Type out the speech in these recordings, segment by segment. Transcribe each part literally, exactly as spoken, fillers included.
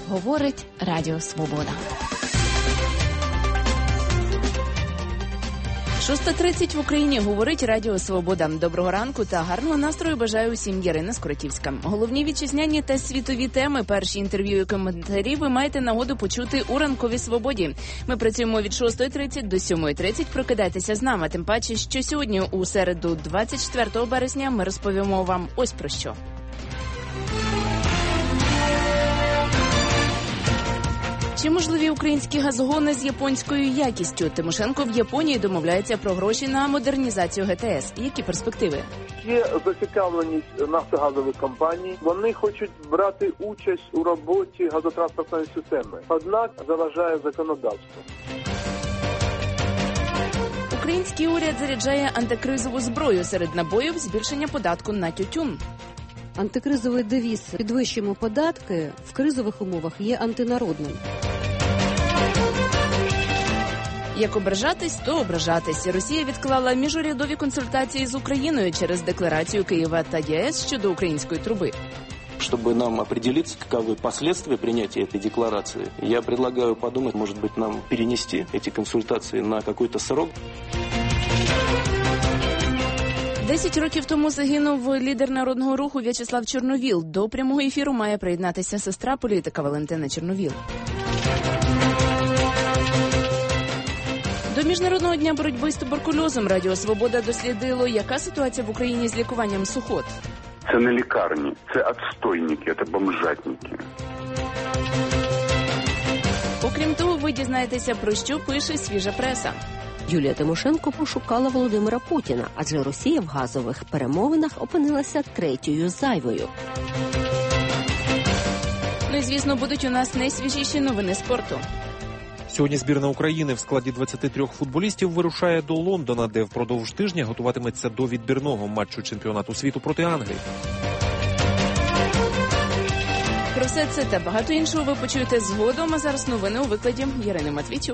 говорить Радіо Свобода. шоста тридцять в Україні, говорить Радіо Свобода. Доброго ранку та гарного настрою бажаю усім. Ярина Скоротівська. Головні вітчизняні та світові теми, перші інтерв'ю і коментарі ви маєте нагоду почути у ранковій Свободі. Ми працюємо від шостої тридцять до сьомої тридцять. Прокидайтеся з нами. Тим паче, що сьогодні, у середу, двадцять четвертого березня, ми розповімо вам ось про що. Чи можливі українські газогони з японською якістю? Тимошенко в Японії домовляється про гроші на модернізацію ГТС. Які перспективи? Є зацікавленість нафтогазових компаній. Вони хочуть брати участь у роботі газотранспортної системи. Однак заважає законодавство. Український уряд заряджає антикризову зброю. Серед набоїв збільшення податку на тютюн. Антикризовий девіз «Підвищимо податки» в кризових умовах є антинародним. Як ображатись, то ображатись. Росія відклала міжурядові консультації з Україною через декларацію Києва та ЄС щодо української труби. Чтобы нам определиться, каковы последствия принятия этой декларации, я предлагаю подумать, может быть, нам перенести эти консультации на какой-то срок. Десять років тому загинув лідер народного руху В'ячеслав Чорновіл. До прямого ефіру має приєднатися сестра політика Валентина Чорновіл. До Міжнародного дня боротьби з туберкульозом Радіо Свобода дослідило, яка ситуація в Україні з лікуванням сухот. Це не лікарні, це відстойники, це бомжатники. Окрім того, ви дізнаєтеся, про що пише свіжа преса. Юлія Тимошенко пошукала Володимира Путіна, адже Росія в газових перемовинах опинилася третьою зайвою. Ну і, звісно, будуть у нас найсвіжіші новини спорту. Сьогодні збірна України в складі двадцяти трьох футболістів вирушає до Лондона, де впродовж тижня готуватиметься до відбірного матчу чемпіонату світу проти Англії. Про все це та багато іншого ви почуєте згодом, а зараз новини у викладі Ярини Матвійчук.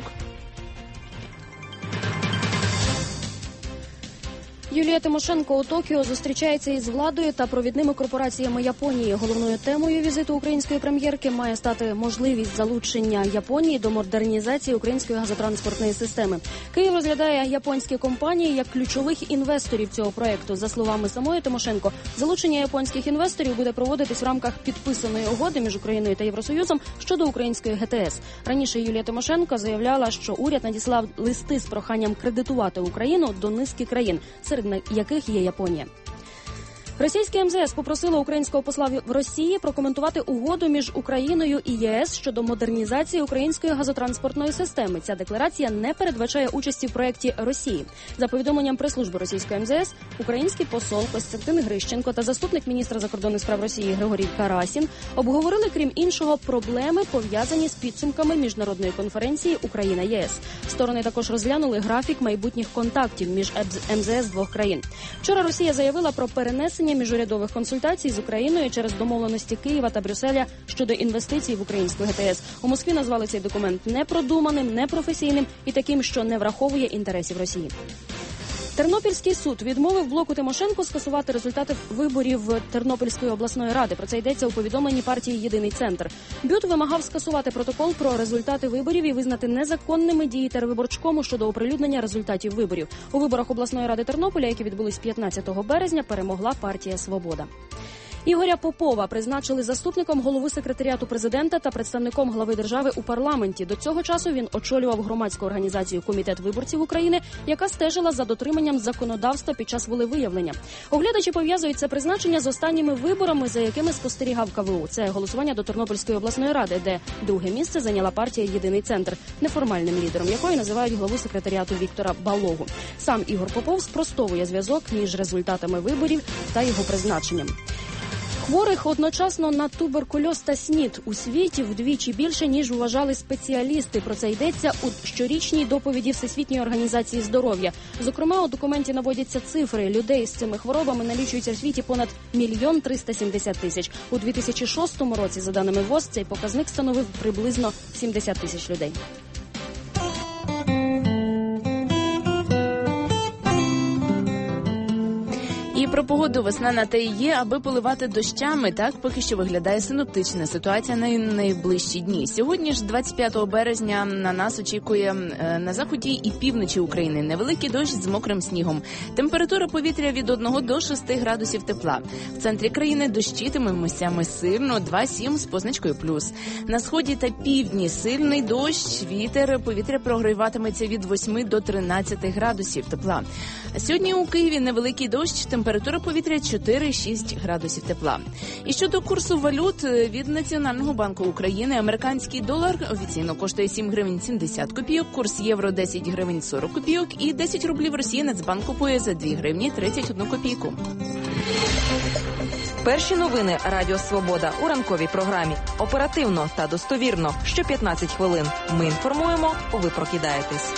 Юлія Тимошенко у Токіо зустрічається із владою та провідними корпораціями Японії. Головною темою візиту української прем'єрки має стати можливість залучення Японії до модернізації української газотранспортної системи. Київ розглядає японські компанії як ключових інвесторів цього проєкту. За словами самої Тимошенко, залучення японських інвесторів буде проводитись в рамках підписаної угоди між Україною та Євросоюзом щодо української ГТС. Раніше Юлія Тимошенко заявляла, що уряд надіслав листи з проханням кредитувати Україну до низки країн, серед яких є Японія. Російське ем зе ес попросило українського посла в Росії прокоментувати угоду між Україною і ЄС щодо модернізації української газотранспортної системи. Ця декларація не передбачає участі в проєкті Росії. За повідомленням прес-служби російської ем зе ес, український посол Костянтин Грищенко та заступник міністра закордонних справ Росії Григорій Карасін обговорили, крім іншого, проблеми, пов'язані з підсумками міжнародної конференції Україна-ЄС. Сторони також розглянули графік майбутніх контактів між ем зе ес двох країн. Вчора Росія заявила про перенесення міжурядових консультацій з Україною через домовленості Києва та Брюсселя щодо інвестицій в українську ГТС. У Москві назвали цей документ непродуманим, непрофесійним і таким, що не враховує інтересів Росії. Тернопільський суд відмовив блоку Тимошенко скасувати результати виборів Тернопільської обласної ради. Про це йдеться у повідомленні партії «Єдиний центр». БЮТ вимагав скасувати протокол про результати виборів і визнати незаконними дії тервиборчкому щодо оприлюднення результатів виборів. У виборах обласної ради Тернополя, які відбулись п'ятнадцятого березня, перемогла партія «Свобода». Ігоря Попова призначили заступником голови секретаріату президента та представником глави держави у парламенті. До цього часу він очолював громадську організацію «Комітет виборців України», яка стежила за дотриманням законодавства під час волевиявлення. Оглядачі пов'язують це призначення з останніми виборами, за якими спостерігав ка ве у. Це голосування до Тернопільської обласної ради, де друге місце зайняла партія «Єдиний центр», неформальним лідером якої називають главу секретаріату Віктора Балогу. Сам Ігор Попов спростовує зв'язок між результатами виборів та його призначенням. Хворих одночасно на туберкульоз та СНІД у світі вдвічі більше, ніж вважали спеціалісти. Про це йдеться у щорічній доповіді Всесвітньої організації здоров'я. Зокрема, у документі наводяться цифри. Людей з цими хворобами налічується в світі понад мільйон триста сімдесят тисяч. У дві тисячі шостому році, за даними ВОЗ, цей показник становив приблизно сімдесят тисяч людей. І Про погоду: весна на те і є, аби поливати дощами. Так поки що виглядає синоптична ситуація на найближчі дні. Сьогодні ж, двадцять п'ятого березня, на нас очікує на заході і півночі України невеликий дощ з мокрим снігом. Температура повітря від одного до шести градусів тепла. В центрі країни дощитиме місцями сильно, два-сім з позначкою плюс. На сході та півдні сильний дощ, вітер, повітря прогріватиметься від восьми до тринадцяти градусів тепла. Сьогодні у Києві невеликий дощ, температура повітря чотири-шість градусів тепла. І щодо курсу валют, від Національного банку України американський долар офіційно коштує сім гривень сімдесят копійок, курс євро десять гривень сорок копійок і десять рублів Росії Нацбанк купує за дві гривні тридцять одну копійку. Перші новини Радіо Свобода у ранковій програмі. Оперативно та достовірно. Що п'ятнадцять хвилин. Ми інформуємо, ви прокидаєтесь.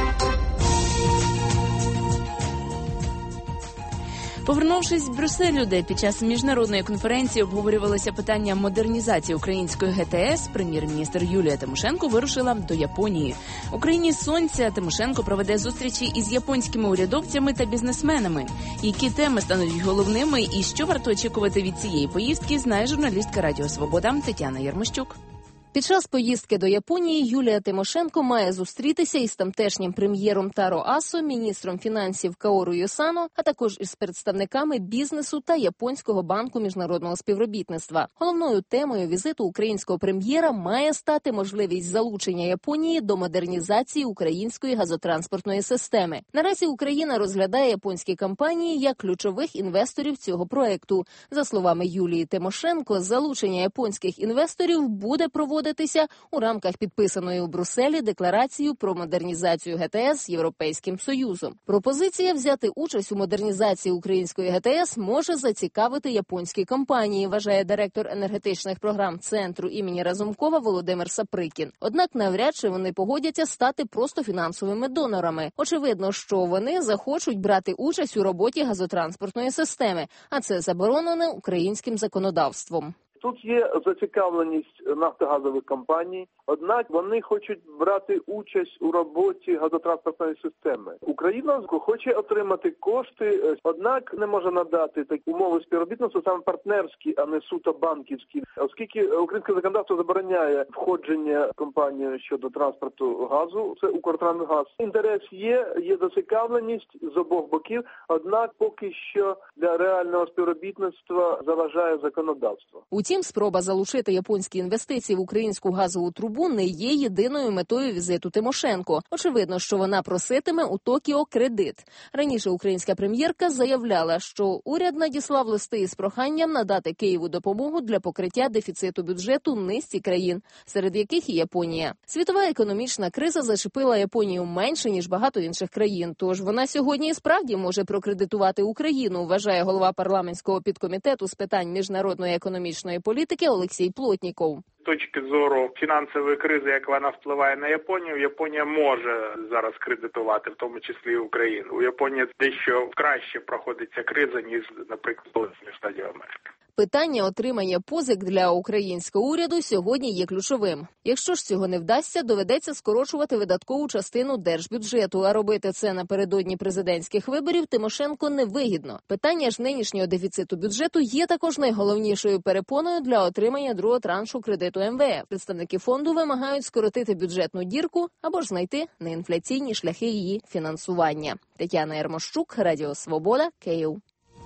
Повернувшись з Брюсселю, де під час міжнародної конференції обговорювалося питання модернізації української ГТС, прем'єр-міністр Юлія Тимошенко вирушила до Японії. У країні сонця Тимошенко проведе зустрічі із японськими урядовцями та бізнесменами. Які теми стануть головними і що варто очікувати від цієї поїздки, знає журналістка Радіо Свобода Тетяна Єрмощук. Під час поїздки до Японії Юлія Тимошенко має зустрітися із тамтешнім прем'єром Таро Асо, міністром фінансів Каору Йосано, а також із представниками бізнесу та Японського банку міжнародного співробітництва. Головною темою візиту українського прем'єра має стати можливість залучення Японії до модернізації української газотранспортної системи. Наразі Україна розглядає японські компанії як ключових інвесторів цього проекту. За словами Юлії Тимошенко, залучення японських інвесторів буде проводитися у рамках підписаної у Брюсселі декларації про модернізацію ГТС Європейським Союзом. Пропозиція взяти участь у модернізації української ГТС може зацікавити японські компанії, вважає директор енергетичних програм Центру імені Разумкова Володимир Саприкін. Однак навряд чи вони погодяться стати просто фінансовими донорами. Очевидно, що вони захочуть брати участь у роботі газотранспортної системи, а це заборонено українським законодавством. Тут є зацікавленість нафтогазових компаній, однак вони хочуть брати участь у роботі газотранспортної системи. Україна хоче отримати кошти, однак не може надати такі умови співробітництва саме партнерські, а не суто банківські, оскільки українське законодавство забороняє входження компанії щодо транспорту газу, це Укртрансгаз. Інтерес є, є зацікавленість з обох боків, однак поки що для реального співробітництва заважає законодавство. Утім, спроба залучити японські інвестиції в українську газову трубу не є єдиною метою візиту Тимошенко. Очевидно, що вона проситиме у Токіо кредит. Раніше українська прем'єрка заявляла, що уряд надіслав листи із проханням надати Києву допомогу для покриття дефіциту бюджету низці країн, серед яких і Японія. Світова економічна криза зачепила Японію менше, ніж багато інших країн, тож вона сьогодні і справді може прокредитувати Україну, вважає голова парламентського підкомітету з питань міжнародної економічної політики Олексій Плотніков. З точки зору фінансової кризи, як вона впливає на Японію, Японія може зараз кредитувати, в тому числі і Україну. У Японії дещо краще проходить ця криза, ніж, наприклад, Сполучені Штати Америки. Питання отримання позик для українського уряду сьогодні є ключовим. Якщо ж цього не вдасться, доведеться скорочувати видаткову частину держбюджету, а робити це напередодні президентських виборів Тимошенко невигідно. Питання ж нинішнього дефіциту бюджету є також найголовнішою перепоною для отримання другого траншу кредиту ем ве еф. Представники фонду вимагають скоротити бюджетну дірку або ж знайти неінфляційні шляхи її фінансування. Тетяна Єрмощук, Радіо Свобода, Київ.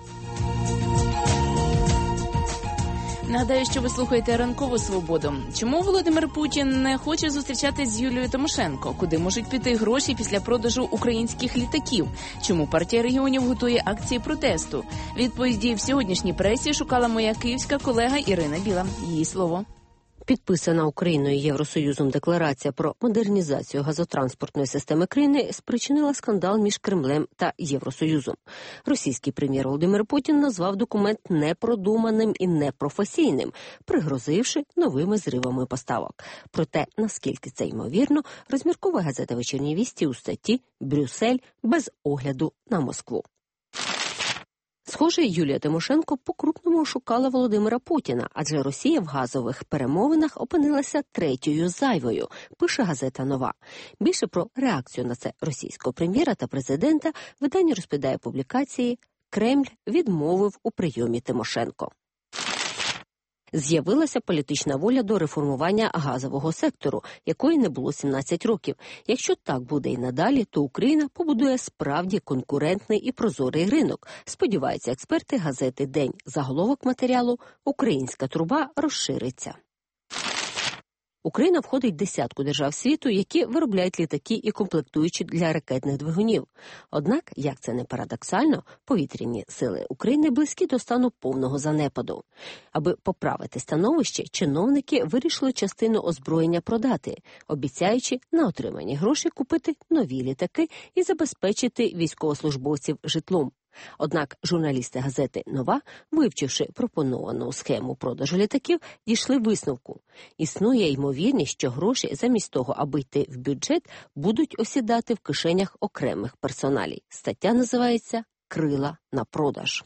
Нагадаю, що ви слухаєте «Ранкову свободу». Чому Володимир Путін не хоче зустрічатись з Юлією Тимошенко? Куди можуть піти гроші після продажу українських літаків? Чому партія регіонів готує акції протесту? Відповіді в сьогоднішній пресі шукала моя київська колега Ірина Біла. Її слово. Підписана Україною і Євросоюзом декларація про модернізацію газотранспортної системи країни спричинила скандал між Кремлем та Євросоюзом. Російський прем'єр Володимир Путін назвав документ непродуманим і непрофесійним, пригрозивши новими зривами поставок. Проте, наскільки це ймовірно, розмірковує газета «Вечірні вісті» у статті «Брюссель без огляду на Москву». Схоже, Юлія Тимошенко по-крупному шукала Володимира Путіна, адже Росія в газових перемовинах опинилася третьою зайвою, пише газета «Нова». Більше про реакцію на це російського прем'єра та президента видання розповідає публікації Кремль відмовив у прийомі Тимошенко. З'явилася політична воля до реформування газового сектору, якої не було сімнадцять років. Якщо так буде і надалі, то Україна побудує справді конкурентний і прозорий ринок, сподіваються експерти газети «День». Заголовок матеріалу «Українська труба розшириться». Україна входить в десятку держав світу, які виробляють літаки і комплектуючі для ракетних двигунів. Однак, як це не парадоксально, повітряні сили України близькі до стану повного занепаду. Аби поправити становище, чиновники вирішили частину озброєння продати, обіцяючи на отримані гроші купити нові літаки і забезпечити військовослужбовців житлом. Однак журналісти газети «Нова», вивчивши пропоновану схему продажу літаків, дійшли висновку. Існує ймовірність, що гроші замість того, аби йти в бюджет, будуть осідати в кишенях окремих персоналій. Стаття називається «Крила на продаж».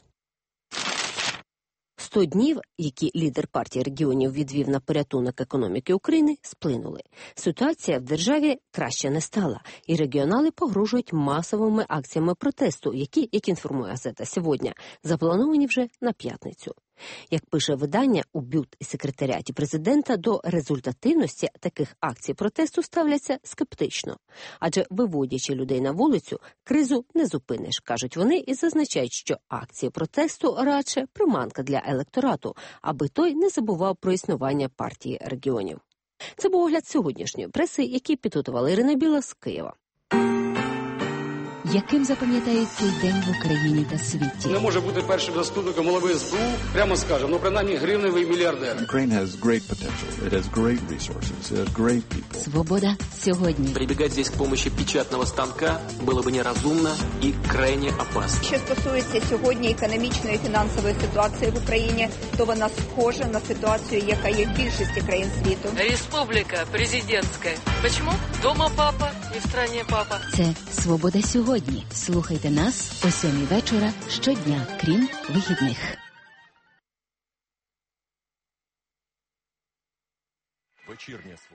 Сто днів, які лідер партії регіонів відвів на порятунок економіки України, сплинули. Ситуація в державі краще не стала, і регіонали погрожують масовими акціями протесту, які, як інформує газета «Сьогодні», заплановані вже на п'ятницю. Як пише видання, у бюд-секретаріаті президента до результативності таких акцій протесту ставляться скептично. Адже, виводячи людей на вулицю, кризу не зупиниш, кажуть вони, і зазначають, що акції протесту радше приманка для електорату, аби той не забував про існування партії регіонів. Це був огляд сьогоднішньої преси, який підготувала Ірина Біла з Києва. Яким запам'ятається цей день в Україні та світі? Не може бути першим заступником голови ес бе у, прямо скажемо, ну принаймні гривневий мільярдер. Ukraine has great potential. It has great resources. It has great people. Свобода сьогодні. Прибігати здесь к помощи печатного станка було б нерозумно і крайне опасно. Що стосується сьогодні економічної і фінансової ситуації в Україні, то вона схожа на ситуацію, яка є в більшості країн світу. Республіка президентська. Чому? Дома папа, не в стране папа. Це «Свобода сьогодні». Слухайте нас о сьомій вечора щодня, крім вихідних. Вечірня свобода.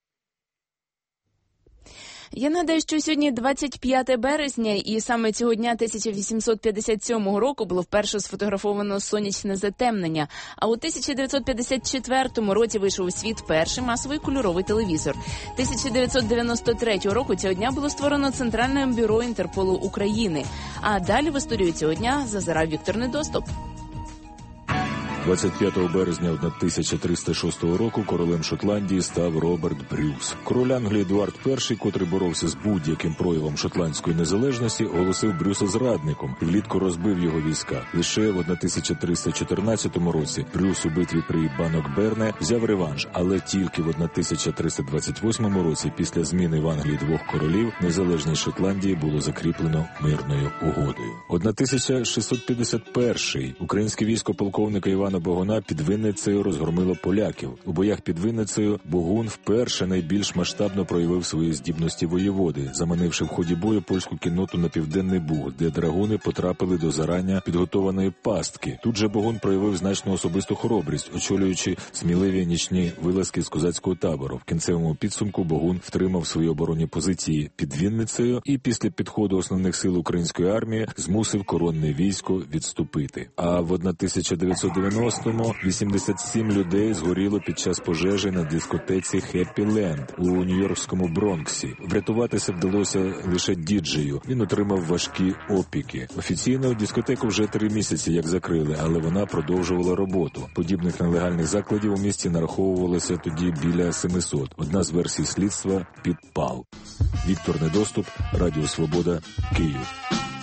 Я нагадаю, що сьогодні двадцять п'яте березня, і саме цього дня тисяча вісімсот п'ятдесят сьомого року було вперше сфотографовано сонячне затемнення, а у тисяча дев'ятсот п'ятдесят четвертому році вийшов у світ перший масовий кольоровий телевізор. тисяча дев'ятсот дев'яносто третього року цього дня було створено Центральне бюро Інтерполу України. А далі в історію цього дня зазирав Віктор Недоступ. двадцять п'ятого березня тисяча триста шостого року королем Шотландії став Роберт Брюс. Король Англії Едуард Перший, котрий боровся з будь-яким проявом шотландської незалежності, оголосив Брюса зрадником і влітку розбив його війська. Лише в тисяча триста чотирнадцятому році Брюс у битві при Баннокберне взяв реванш, але тільки в тисяча триста двадцять восьмому році, після зміни в Англії двох королів, незалежність Шотландії було закріплено мирною угодою. тисяча шістсот п'ятдесят перший українське військо полковника Івана Богуна під Вінницею розгромило поляків. У боях під Вінницею Богун вперше найбільш масштабно проявив свої здібності воєводи, заманивши в ході бою польську кінноту на Південний Буг, де драгуни потрапили до зарання підготованої пастки. Тут же Богун проявив значну особисту хоробрість, очолюючи сміливі нічні вилазки з козацького табору. В кінцевому підсумку Богун втримав свої оборонні позиції під Вінницею і після підходу основних сил української армії змусив коронне військо відступити. А в тисяча дев'ятсот дев'яностому вісімдесят сім людей згоріло під час пожежі на дискотеці «Хеппі Ленд» у нью-йоркському Бронксі. Врятуватися вдалося лише діджею. Він отримав важкі опіки. Офіційно дискотеку вже три місяці як закрили, але вона продовжувала роботу. Подібних нелегальних закладів у місті нараховувалося тоді біля семисот. Одна з версій слідства – підпал. Віктор Недоступ, Радіо Свобода, Київ.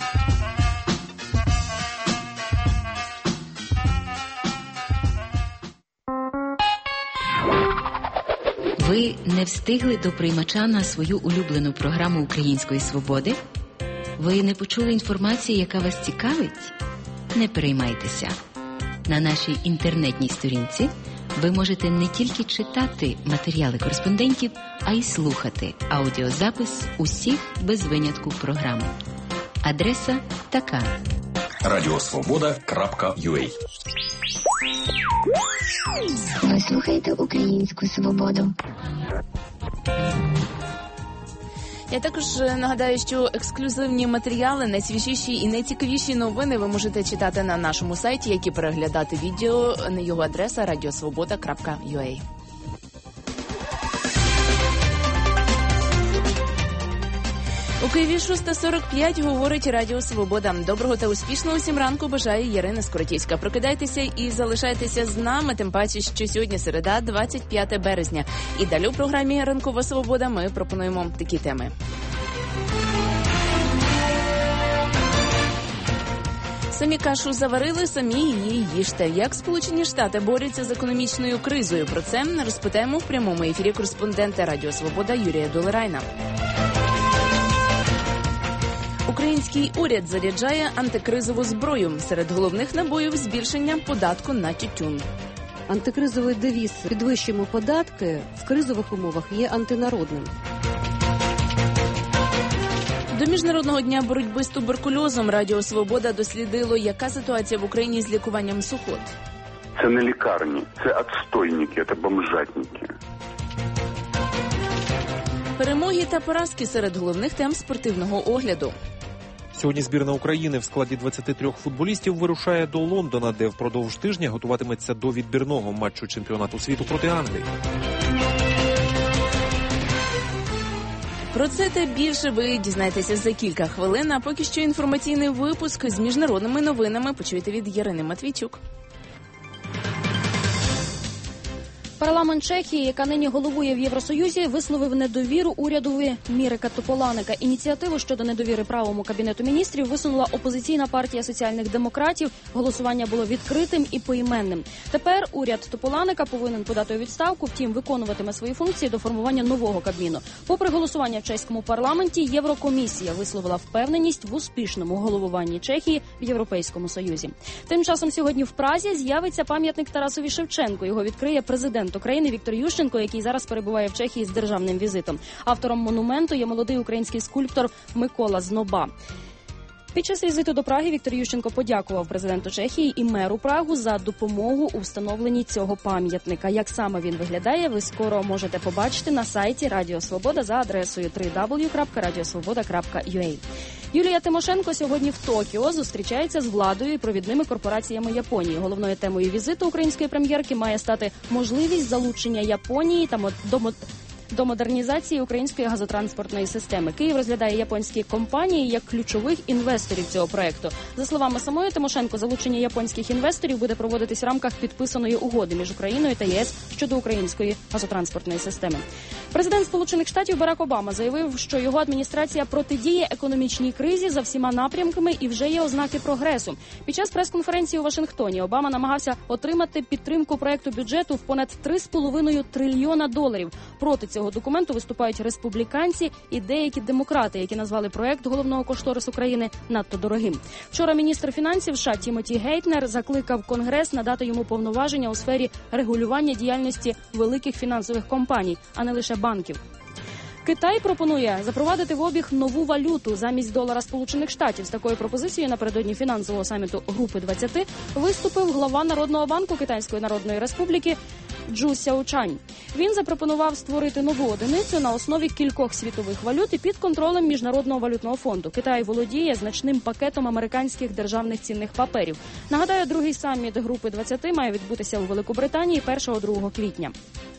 Ви не встигли до приймача на свою улюблену програму Української свободи? Ви не почули інформації, яка вас цікавить? Не переймайтеся. На нашій інтернетній сторінці ви можете не тільки читати матеріали кореспондентів, а й слухати аудіозапис усіх без винятку програм. Адреса така: радіосвобода крапка ю а. Ви слухаєте Українську свободу. Я також нагадаю, що ексклюзивні матеріали, найсвіжіші і найцікавіші новини ви можете читати на нашому сайті, як і переглядати відео. На його адреса радіосвобода крапка ю а. У Києві шоста сорок п'ять говорить Радіо Свобода. Доброго та успішного усім ранку бажає Ярина Скоротівська. Прокидайтеся і залишайтеся з нами, тим паче, що сьогодні середа, двадцять п'яте березня. І далі у програмі «Ранкова Свобода» ми пропонуємо такі теми. Самі кашу заварили, самі її їжте. Як Сполучені Штати борються з економічною кризою? Про це розпитаємо в прямому ефірі кореспондента Радіо Свобода Юрія Долерайна. Український уряд заряджає антикризову зброю. Серед головних набоїв збільшення податку на тютюн. Антикризовий девіз «Підвищимо податки» в кризових умовах є антинародним. До Міжнародного дня боротьби з туберкульозом Радіо Свобода дослідило, яка ситуація в Україні з лікуванням сухот. Це не лікарні, це відстойники, це бомжатники. Перемоги та поразки серед головних тем спортивного огляду. Сьогодні збірна України в складі двадцяти трьох футболістів вирушає до Лондона, де впродовж тижня готуватиметься до відбірного матчу чемпіонату світу проти Англії. Про це та більше ви дізнаєтеся за кілька хвилин, а поки що інформаційний випуск з міжнародними новинами почуєте від Ярини Матвійчук. Парламент Чехії, яка нині головує в Євросоюзі, висловив недовіру урядові Мірека Тополанека. Ініціативу щодо недовіри правому Кабінету міністрів висунула опозиційна партія соціальних демократів. Голосування було відкритим і поіменним. Тепер уряд Тополанека повинен подати у відставку, втім виконуватиме свої функції до формування нового Кабміну. Попри голосування в чеському парламенті, Єврокомісія висловила впевненість в успішному головуванні Чехії в Європейському Союзі. Тим часом сьогодні в Празі з'явиться пам'ятник Тарасові Шевченку. Його відкриє президент України Віктор Ющенко, який зараз перебуває в Чехії з державним візитом. Автором монументу є молодий український скульптор Микола Зноба. Під час візиту до Праги Віктор Ющенко подякував президенту Чехії і меру Прагу за допомогу у встановленні цього пам'ятника. Як саме він виглядає, ви скоро можете побачити на сайті Радіо Свобода за адресою дабл ю дабл ю дабл ю крапка радіосвобода крапка ю а. Юлія Тимошенко сьогодні в Токіо зустрічається з владою і провідними корпораціями Японії. Головною темою візиту української прем'єрки має стати можливість залучення Японії та до до модернізації української газотранспортної системи. Київ розглядає японські компанії як ключових інвесторів цього проекту. За словами самої Тимошенко, залучення японських інвесторів буде проводитись в рамках підписаної угоди між Україною та ЄС щодо української газотранспортної системи. Президент Сполучених Штатів Барак Обама заявив, що його адміністрація протидіє економічній кризі за всіма напрямками і вже є ознаки прогресу. Під час прес-конференції у Вашингтоні Обама намагався отримати підтримку проекту бюджету в понад три з половиною трильйона доларів. Проти цього документу виступають республіканці і деякі демократи, які назвали проект головного кошторису країни надто дорогим. Вчора міністр фінансів США Тімоті Гейтнер закликав Конгрес надати йому повноваження у сфері регулювання діяльності великих фінансових компаній, а не лише банків. Китай пропонує запровадити в обіг нову валюту замість долара Сполучених Штатів. З такою пропозицією напередодні фінансового саміту Групи двадцяти виступив глава Народного банку Китайської Народної Республіки Джу Сяочань. Він запропонував створити нову одиницю на основі кількох світових валют і під контролем Міжнародного валютного фонду. Китай володіє значним пакетом американських державних цінних паперів. Нагадаю, другий саміт Групи двадцяти має відбутися у Великобританії першого-другого квітня.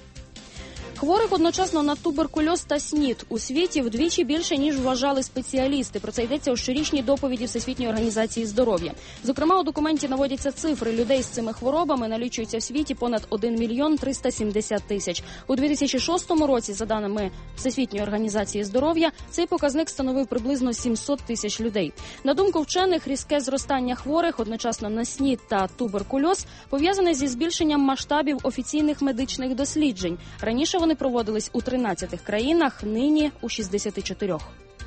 Хворих одночасно на туберкульоз та СНІД у світі вдвічі більше, ніж вважали спеціалісти. Про це йдеться у щорічній доповіді Всесвітньої організації здоров'я. Зокрема, у документі наводяться цифри. Людей з цими хворобами налічується в світі понад один мільйон триста сімдесят тисяч. У дві тисячі шостому році, за даними Всесвітньої організації здоров'я, цей показник становив приблизно сімсот тисяч людей. На думку вчених, різке зростання хворих одночасно на СНІД та туберкульоз пов'язане зі збільшенням масштабів офіційних медичних досліджень. Раніше вони Вони проводились у тринадцятих країнах, нині у шістдесяти чотирьох.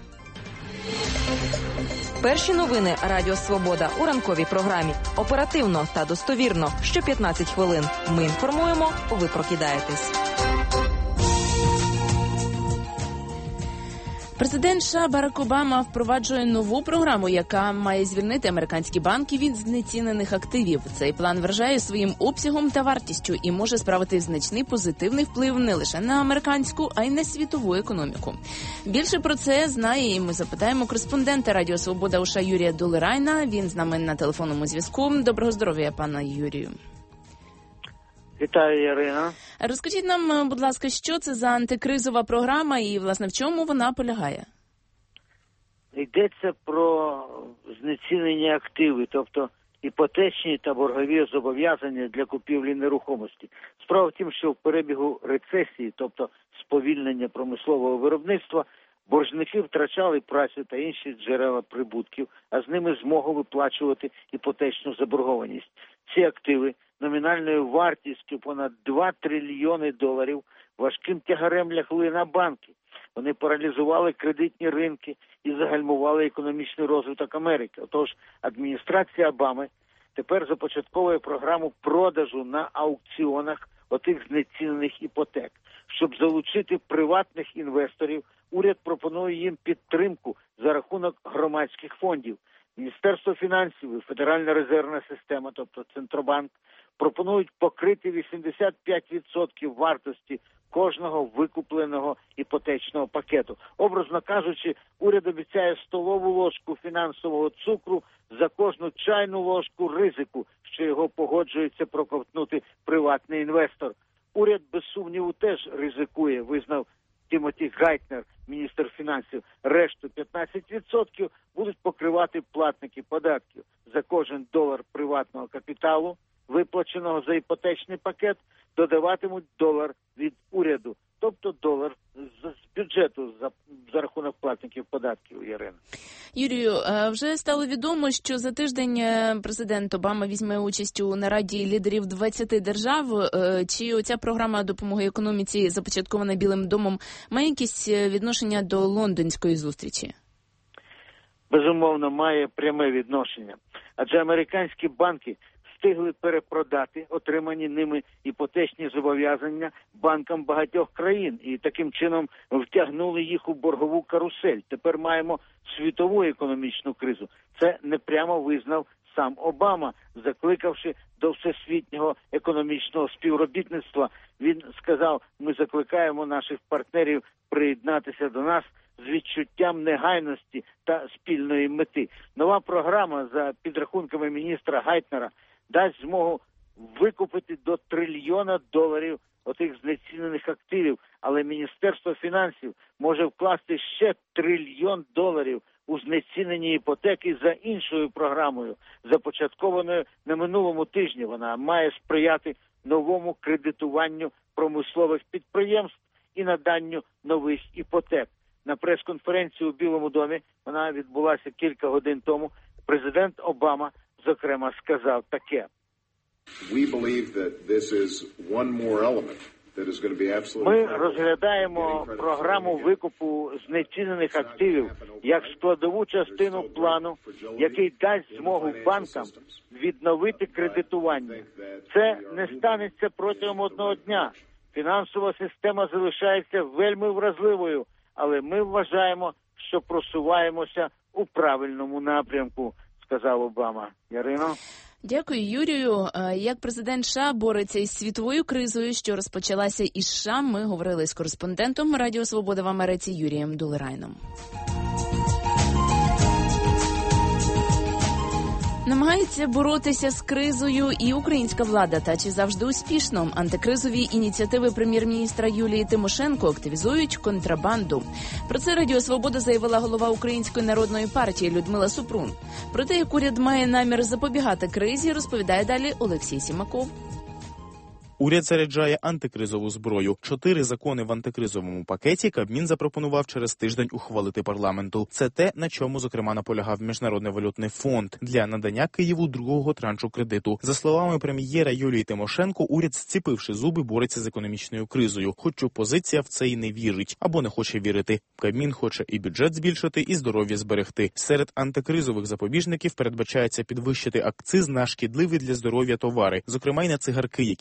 Перші новини Радіо Свобода у ранковій програмі. Оперативно та достовірно. Що п'ятнадцять хвилин. Ми інформуємо, ви прокидаєтесь. Президент США Барак Обама впроваджує нову програму, яка має звільнити американські банки від знецінених активів. Цей план вражає своїм обсягом та вартістю і може справити значний позитивний вплив не лише на американську, а й на світову економіку. Більше про це знає, і ми запитаємо кореспондента Радіо Свобода у США Юрія Долерайна. Він з нами на телефонному зв'язку. Доброго здоров'я, пана Юрію. Вітаю, Ярина. Розкажіть нам, будь ласка, що це за антикризова програма і, власне, в чому вона полягає? Йдеться про знецінені активи, тобто іпотечні та боргові зобов'язання для купівлі нерухомості. Справа в тім, що в перебігу рецесії, тобто сповільнення промислового виробництва, боржники втрачали працю та інші джерела прибутків, а з ними змогу виплачувати іпотечну заборгованість. Ці активи номінальною вартістю понад два трильйони доларів важким тягарем лягли на банки. Вони паралізували кредитні ринки і загальмували економічний розвиток Америки. Отож, адміністрація Обами тепер започатковує програму продажу на аукціонах отих знецінених іпотек. Щоб залучити приватних інвесторів, уряд пропонує їм підтримку за рахунок громадських фондів. Міністерство фінансів і Федеральна резервна система, тобто Центробанк, пропонують покрити вісімдесят п'ять відсотків вартості кожного викупленого іпотечного пакету. Образно кажучи, уряд обіцяє столову ложку фінансового цукру за кожну чайну ложку ризику, що його погоджується проковтнути приватний інвестор. Уряд, без сумніву, теж ризикує, визнав Тімоті Гайтнер, міністр фінансів. Решту п'ятнадцять відсотків будуть покривати платники податків. За кожен долар приватного капіталу, виплаченого за іпотечний пакет, додаватимуть долар від уряду. Тобто долар з бюджету за, за рахунок платників податків, Ярина. Юрію, вже стало відомо, що за тиждень президент Обама візьме участь у нараді лідерів двадцяти держав. Чи оця програма допомоги економіці, започаткована Білим домом, має якесь відношення до лондонської зустрічі? Безумовно, має пряме відношення. Адже американські банки встигли перепродати отримані ними іпотечні зобов'язання банкам багатьох країн і таким чином втягнули їх у боргову карусель. Тепер маємо світову економічну кризу. Це непрямо визнав сам Обама, закликавши до всесвітнього економічного співробітництва. Він сказав: ми закликаємо наших партнерів приєднатися до нас з відчуттям негайності та спільної мети. Нова програма, за підрахунками міністра Гайтнера, дасть змогу викупити до трильйона доларів отих знецінених активів, але Міністерство фінансів може вкласти ще трильйон доларів у знецінені іпотеки за іншою програмою, започаткованою на минулому тижні. Вона має сприяти новому кредитуванню промислових підприємств і наданню нових іпотек. На прес-конференції у Білому домі, вона відбулася кілька годин тому, президент Обама зокрема сказав таке. Ми розглядаємо програму викупу знецінених активів як складову частину плану, який дасть змогу банкам відновити кредитування. Це не станеться протягом одного дня. Фінансова система залишається вельми вразливою, але ми вважаємо, що просуваємося у правильному напрямку, сказав Обама. Ярино? Дякую, Юрію. Як президент США бореться із світовою кризою, що розпочалася із США, ми говорили з кореспондентом Радіо Свобода в Америці Юрієм Долерайном. Намагається боротися з кризою і українська влада, та чи завжди успішно? Антикризові ініціативи прем'єр-міністра Юлії Тимошенко активізують контрабанду. Про це Радіо Свобода заявила голова Української народної партії Людмила Супрун. Про те, як уряд має намір запобігати кризі, розповідає далі Олексій Сімаков. Уряд заряджає антикризову зброю. Чотири закони в антикризовому пакеті Кабмін запропонував через тиждень ухвалити парламенту. Це те, на чому, зокрема, наполягав Міжнародний валютний фонд для надання Києву другого траншу кредиту. За словами прем'єра Юлії Тимошенко, уряд, зціпивши зуби, бореться з економічною кризою. Хоч опозиція в це й не вірить або не хоче вірити. Кабмін хоче і бюджет збільшити, і здоров'я зберегти. Серед антикризових запобіжників передбачається підвищити акциз на шкідливі для здоров'я товари, зокрема й на цигарки, які незабаром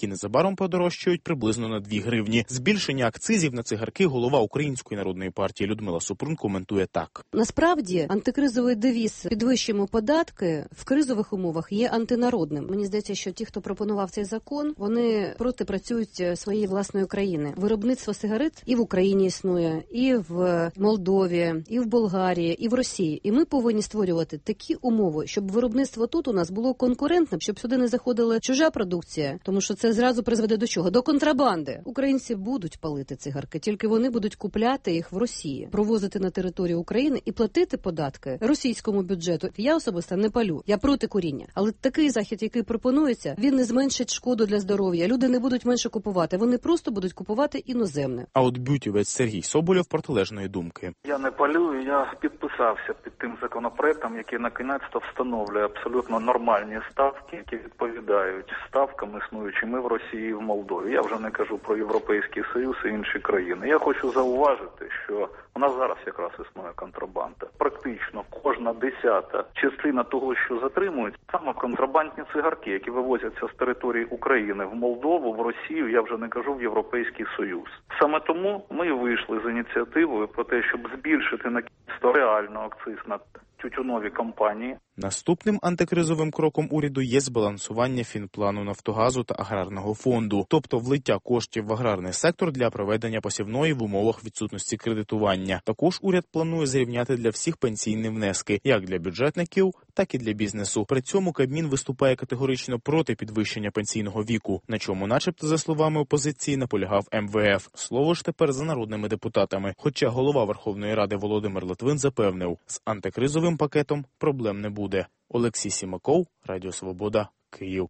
незабаром подорожчають приблизно на дві гривні. Збільшення акцизів на цигарки голова Української народної партії Людмила Супрун коментує так. Насправді, антикризовий девіз «підвищимо податки» в кризових умовах є антинародним. Мені здається, що ті, хто пропонував цей закон, вони проти працюють своєї власної країни. Виробництво сигарет і в Україні існує, і в Молдові, і в Болгарії, і в Росії. І ми повинні створювати такі умови, щоб виробництво тут у нас було конкурентним, щоб сюди не заходила чужа продукція, тому що це зразу призведе до чого? До контрабанди. Українці будуть палити цигарки, тільки вони будуть купляти їх в Росії, провозити на територію України і платити податки російському бюджету. Я особисто не палю, я проти куріння. Але такий захід, який пропонується, він не зменшить шкоду для здоров'я. Люди не будуть менше купувати, вони просто будуть купувати іноземне. А от бютівець Сергій Соболєв протилежної думки. Я не палю, я підписався під тим законопроектом, який накінець-то встановлює абсолютно нормальні ставки, які відповідають ставкам, існуючим і в Росії, і в Молдові. Я вже не кажу про Європейський Союз і інші країни. Я хочу зауважити, що у нас зараз якраз існує контрабанда. Практично кожна десята частина того, що затримують, саме контрабандні цигарки, які вивозяться з території України в Молдову, в Росію, я вже не кажу в Європейський Союз. Саме тому ми вийшли з ініціативою про те, щоб збільшити на кінець реально акциз на тютюнові компанії. Наступним антикризовим кроком уряду є збалансування фінплану Нафтогазу та Аграрного фонду, тобто влиття коштів в аграрний сектор для проведення посівної в умовах відсутності кредитування. Також уряд планує зрівняти для всіх пенсійні внески, як для бюджетників, так і для бізнесу. При цьому Кабмін виступає категорично проти підвищення пенсійного віку, на чому начебто, за словами опозиції, наполягав ем ве еф. Слово ж тепер за народними депутатами. Хоча голова Верховної Ради Володимир Литвин запевнив, з антикризовим пакетом проблем не буде. Олексій Сімаков, Радіо Свобода, Київ.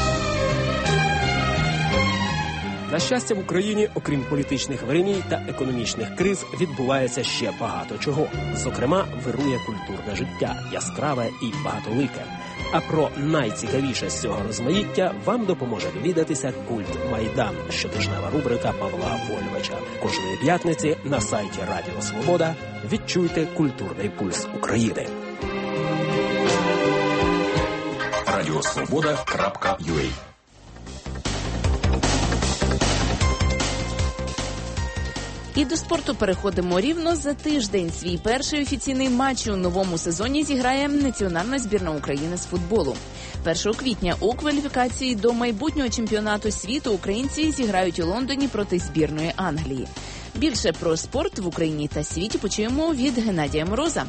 На щастя, в Україні, окрім політичних вириній та економічних криз, відбувається ще багато чого. Зокрема, вирує культурне життя, яскраве і багатолике. А про найцікавіше з цього розмаїття вам допоможе довідатися «Культ Майдан» – щотижнева рубрика Павла Вольвича. Кожної п'ятниці на сайті Радіо Свобода відчуйте культурний пульс України. радіосвобода крапка ю а. І до спорту переходимо рівно за тиждень. Свій перший офіційний матч у новому сезоні зіграє національна збірна України з футболу. першого квітня у кваліфікації до майбутнього чемпіонату світу українці зіграють у Лондоні проти збірної Англії. Більше про спорт в Україні та світі почуємо від Геннадія Мороза.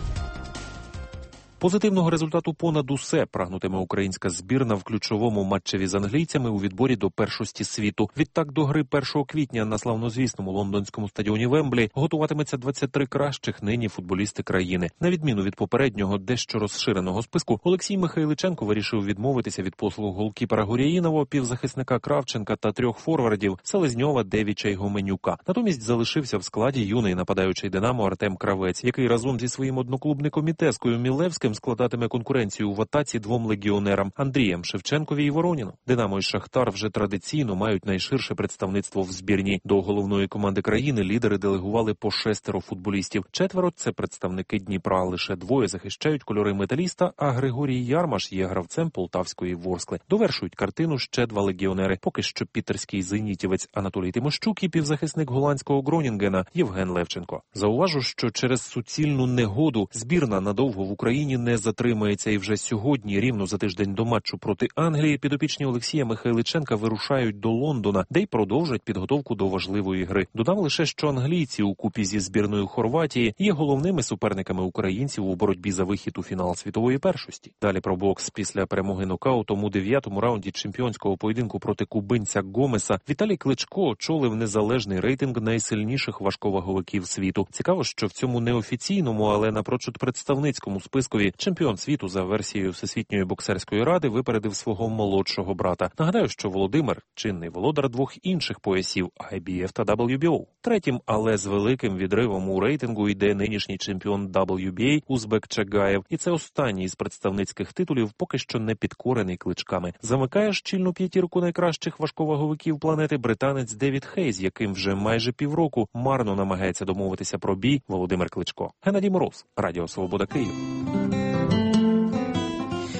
Позитивного результату понад усе прагнутиме українська збірна в ключовому матчеві з англійцями у відборі до першості світу. Відтак до гри першого квітня на славнозвісному лондонському стадіоні Вемблі готуватиметься двадцять три кращих нині футболісти країни. На відміну від попереднього дещо розширеного списку, Олексій Михайличенко вирішив відмовитися від послуг голкіпера Гурєїнова, півзахисника Кравченка та трьох форвардів Селезньова, Девіча й Гоменюка. Натомість залишився в складі юний нападаючий «Динамо» Артем Кравець, який разом зі своїм одноклубником і Тескою Мілевським складатиме конкуренцію в атаці двом легіонерам – Андрієм Шевченкові і Вороніну. «Динамо» і «Шахтар» вже традиційно мають найширше представництво в збірні. До головної команди країни лідери делегували по шестеро футболістів. Четверо – це представники Дніпра, лише двоє захищають кольори «Металіста», а Григорій Ярмаш є гравцем полтавської «Ворскли». Довершують картину ще два легіонери. Поки що пітерський зенітівець Анатолій Тимощук і півзахисник голландського Гронінгена Євген Левченко. Зауважу, що через суцільну негоду збірна надовго в Україні не затримається, і вже сьогодні, рівно за тиждень до матчу проти Англії, підопічні Олексія Михайличенка вирушають до Лондона, де й продовжать підготовку до важливої гри. Додам лише, що англійці у купі зі збірною Хорватії є головними суперниками українців у боротьбі за вихід у фінал світової першості. Далі про бокс. Після перемоги нокаутом у дев'ятому раунді чемпіонського поєдинку проти кубинця Гомеса Віталій Кличко очолив незалежний рейтинг найсильніших важковаговиків світу. Цікаво, що в цьому неофіційному, але напрочуд представницькому спискові чемпіон світу за версією Всесвітньої боксерської ради випередив свого молодшого брата. Нагадаю, що Володимир – чинний володар двох інших поясів – ай бі еф та дабл ю бі о. Третім, але з великим відривом у рейтингу йде нинішній чемпіон дабл ю бі ей Узбек Чагаєв. І це останній з представницьких титулів, поки що не підкорений Кличками. Замикає щільну п'ятірку найкращих важковаговиків планети британець Девід Хейз, яким вже майже півроку марно намагається домовитися про бій Володимир Кличко. Геннадій Мороз, Радіо Свобода, Київ. І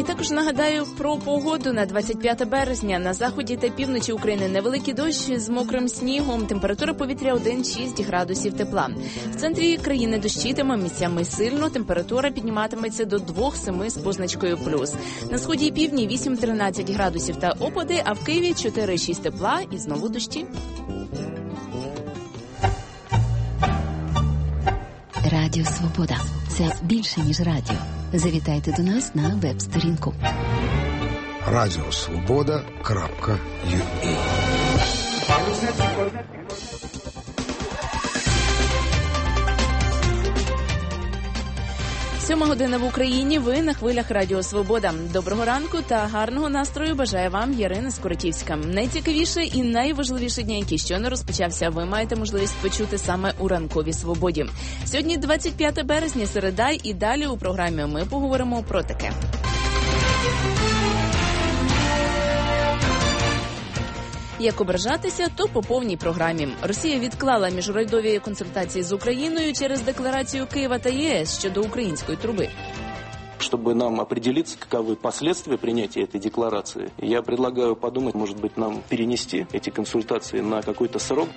також нагадаю про погоду на двадцять п'яте березня. На заході та півночі України невеликий дощ з мокрим снігом. Температура повітря один-шість градусів тепла. В центрі країни дощитиме, місцями сильно. Температура підніматиметься до два-сім з позначкою плюс. На сході і півдні вісім-тринадцять градусів та опади, а в Києві чотири-шість тепла і знову дощі. Радіо Свобода – це більше, ніж радіо. Завітайте до нас на веб-сторінку. радіо свобода крапка ю а. Сьома година в Україні. Ви на хвилях Радіо Свобода. Доброго ранку та гарного настрою бажає вам Ярина Скоротівська. Найцікавіше і найважливіше дня, які щойно розпочався, ви маєте можливість почути саме у ранковій свободі. Сьогодні двадцять п'яте березня, середа, і далі у програмі ми поговоримо про таке. Як ображатися, то по повній програмі. Росія відклала міжурядові консультації з Україною через декларацію Києва та ЄС щодо української труби. Чтобы нам определиться, каковы последствия принятия этой декларации, я предлагаю подумать, может быть, нам перенести эти консультации на какой-то срок.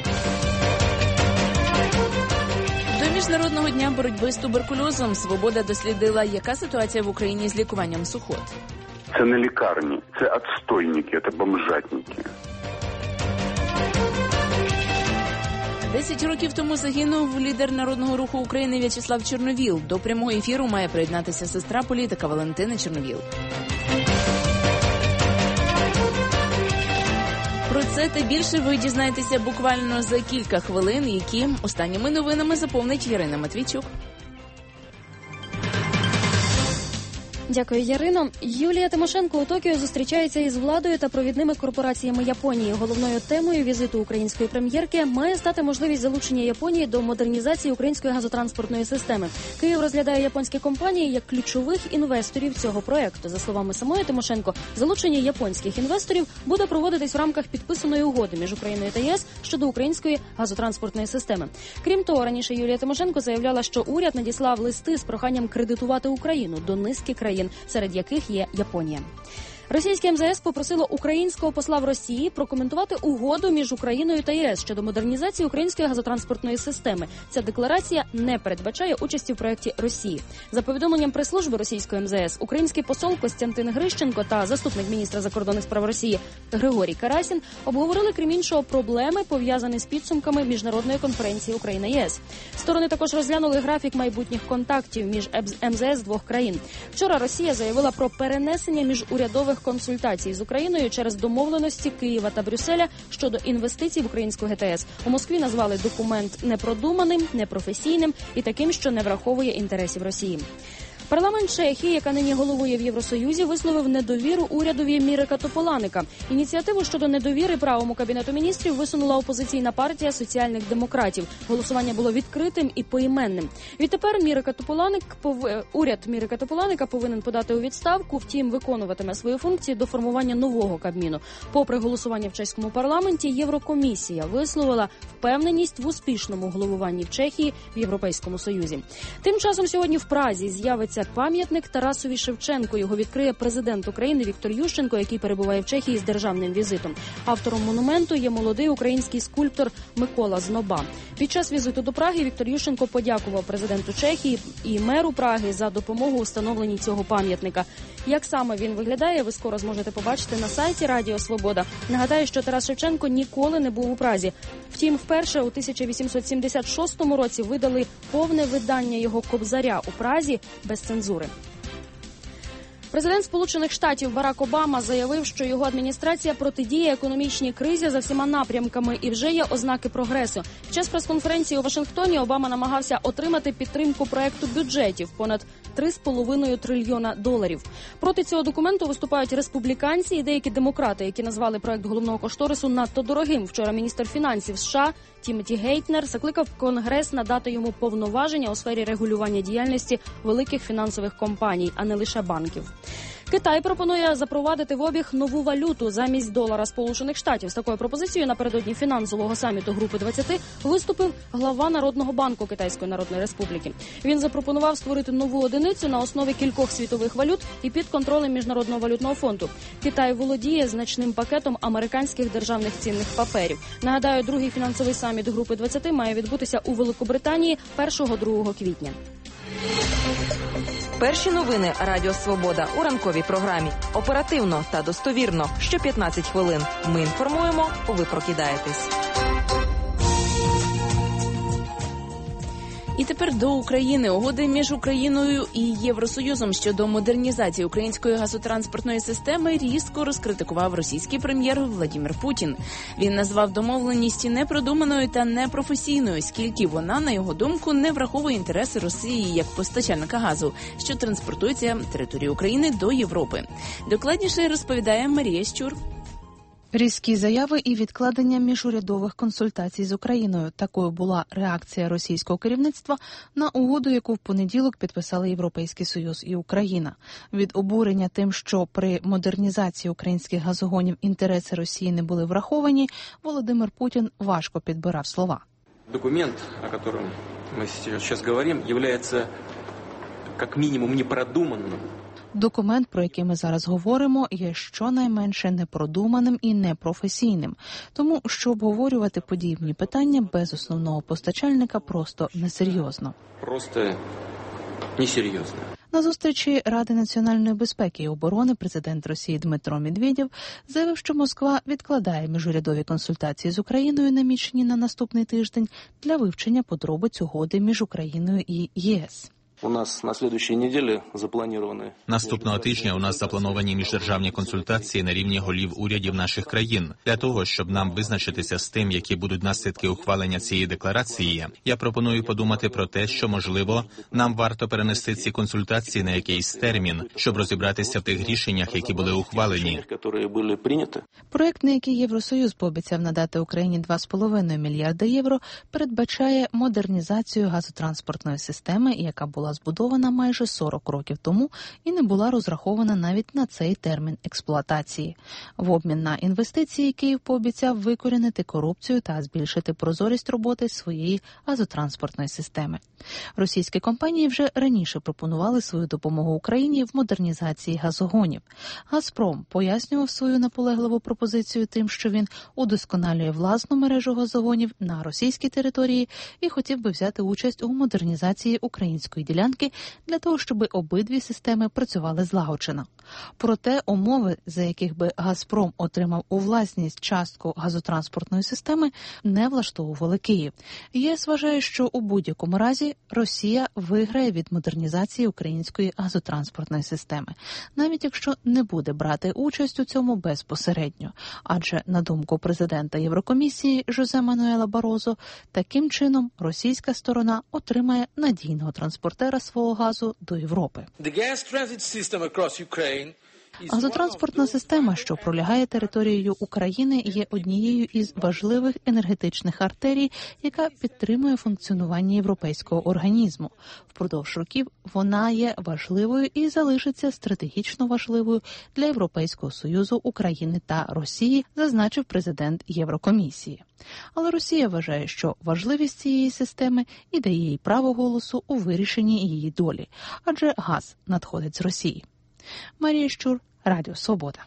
До Міжнародного дня боротьби з туберкульозом «Свобода» дослідила, яка ситуація в Україні з лікуванням сухот. Це не лікарні, це відстойники, це бомжатники. Десять років тому загинув лідер Народного руху України В'ячеслав Чорновіл. До прямого ефіру має приєднатися сестра політика Валентина Чорновіл. Про це та більше ви дізнаєтеся буквально за кілька хвилин, які останніми новинами заповнить Ярина Матвійчук. Дякую, Ярино. Юлія Тимошенко у Токіо зустрічається із владою та провідними корпораціями Японії. Головною темою візиту української прем'єрки має стати можливість залучення Японії до модернізації української газотранспортної системи. Київ розглядає японські компанії як ключових інвесторів цього проекту. За словами самої Тимошенко, залучення японських інвесторів буде проводитись в рамках підписаної угоди між Україною та ЄС щодо української газотранспортної системи. Крім того, раніше Юлія Тимошенко заявляла, що уряд надіслав листи з проханням кредитувати Україну до низки країн, серед яких є Японія. Російське ем зе ес попросило українського посла в Росії прокоментувати угоду між Україною та ЄС щодо модернізації української газотранспортної системи. Ця декларація не передбачає участі в проєкті Росії. За повідомленням прес-служби російської ем зе ес, український посол Костянтин Грищенко та заступник міністра закордонних справ Росії Григорій Карасін обговорили, крім іншого, проблеми, пов'язані з підсумками міжнародної конференції Україна-ЄС. Сторони також розглянули графік майбутніх контактів між ем зе ес двох країн. Вчора Росія заявила про перенесення міжурядових консультацій з Україною через домовленості Києва та Брюсселя щодо інвестицій в українську ге те ес. У Москві назвали документ непродуманим, непрофесійним і таким, що не враховує інтересів Росії. Парламент Чехії, яка нині головує в Євросоюзі, висловив недовіру урядові Мірека Тополаника. Ініціативу щодо недовіри правому Кабінету міністрів висунула опозиційна партія соціальних демократів. Голосування було відкритим і поіменним. Відтепер Мірека Тополаник, пов... уряд Мірека Тополаника повинен подати у відставку, втім виконуватиме свої функції до формування нового Кабміну. Попри голосування в чеському парламенті, Єврокомісія висловила впевненість в успішному головуванні в Чехії в Європейському Союзі. Тим часом сьогодні в Празі з'явиться пам'ятник Тарасові Шевченку. Його відкриє президент України Віктор Ющенко, який перебуває в Чехії з державним візитом. Автором монументу є молодий український скульптор Микола Зноба. Під час візиту до Праги Віктор Ющенко подякував президенту Чехії і меру Праги за допомогу у встановленні цього пам'ятника. Як саме він виглядає, ви скоро зможете побачити на сайті Радіо Свобода. Нагадаю, що Тарас Шевченко ніколи не був у Празі. Втім, вперше у тисяча вісімсот сімдесят шостому році видали повне видання його «Кобзаря» у Празі без цензури. Президент Сполучених Штатів Барак Обама заявив, що його адміністрація протидіє економічній кризі за всіма напрямками і вже є ознаки прогресу. Під час прес-конференції у Вашингтоні Обама намагався отримати підтримку проекту бюджетів понад три з половиною трильйона доларів. Проти цього документу виступають республіканці і деякі демократи, які назвали проект головного кошторису надто дорогим. Вчора міністр фінансів США Тімоті Гейтнер закликав Конгрес надати йому повноваження у сфері регулювання діяльності великих фінансових компаній, а не лише банків. Китай пропонує запровадити в обіг нову валюту замість долара Сполучених Штатів. З такою пропозицією напередодні фінансового саміту Групи двадцяти виступив глава Народного банку Китайської Народної Республіки. Він запропонував створити нову одиницю на основі кількох світових валют і під контролем Міжнародного валютного фонду. Китай володіє значним пакетом американських державних цінних паперів. Нагадаю, другий фінансовий саміт Групи двадцяти має відбутися у Великобританії першого-другого квітня. Перші новини Радіо Свобода у ранковій програмі. Оперативно та достовірно. Що п'ятнадцять хвилин. Ми інформуємо, ви прокидаєтесь. І тепер до України. Угоди між Україною і Євросоюзом щодо модернізації української газотранспортної системи різко розкритикував російський прем'єр Владимир Путін. Він назвав домовленість непродуманою та непрофесійною, оскільки вона, на його думку, не враховує інтереси Росії як постачальника газу, що транспортується територією України до Європи. Докладніше розповідає Марія Щур. Різкі заяви і відкладення міжурядових консультацій з Україною. Такою була реакція російського керівництва на угоду, яку в понеділок підписали Європейський Союз і Україна. Від обурення тим, що при модернізації українських газогонів інтереси Росії не були враховані, Володимир Путін важко підбирав слова. Документ, о якому ми зараз говоримо, є як мінімум непродуманим. Документ, про який ми зараз говоримо, є щонайменше непродуманим і непрофесійним. Тому, що обговорювати подібні питання без основного постачальника просто несерйозно. Просто несерйозно. На зустрічі Ради національної безпеки і оборони президент Росії Дмитро Медведєв заявив, що Москва відкладає міжурядові консультації з Україною, намічені на наступний тиждень, для вивчення подробиць угоди між Україною і ЄС. У нас на слідчій неділі заплановані... Наступного тижня у нас заплановані міждержавні консультації на рівні голів урядів наших країн. Для того, щоб нам визначитися з тим, які будуть наслідки ухвалення цієї декларації, я пропоную подумати про те, що, можливо, нам варто перенести ці консультації на якийсь термін, щоб розібратися в тих рішеннях, які були ухвалені. Проект, на який Євросоюз пообіцяв надати Україні два з половиною мільярда євро, передбачає модернізацію газотранспортної системи, яка була збудована майже сорок років тому і не була розрахована навіть на цей термін експлуатації. В обмін на інвестиції Київ пообіцяв викорінити корупцію та збільшити прозорість роботи своєї газотранспортної системи. Російські компанії вже раніше пропонували свою допомогу Україні в модернізації газогонів. «Газпром» пояснював свою наполегливу пропозицію тим, що він удосконалює власну мережу газогонів на російській території і хотів би взяти участь у модернізації української ділянки для того, щоб обидві системи працювали злагоджено. Проте умови, за яких би «Газпром» отримав у власність частку газотранспортної системи, не влаштовували Київ. ЄС вважає, що у будь-якому разі Росія виграє від модернізації української газотранспортної системи, навіть якщо не буде брати участь у цьому безпосередньо. Адже, на думку президента Єврокомісії Жозе Мануела Барозо, таким чином російська сторона отримає надійного транспортера свого газу до Європи. Газотранспортна система, що пролягає територією України, є однією із важливих енергетичних артерій, яка підтримує функціонування європейського організму. Впродовж років вона є важливою і залишиться стратегічно важливою для Європейського Союзу, України та Росії, зазначив президент Єврокомісії. Але Росія вважає, що важливість цієї системи і дає їй право голосу у вирішенні її долі, адже газ надходить з Росії. Марія Щур, Радіо Свобода.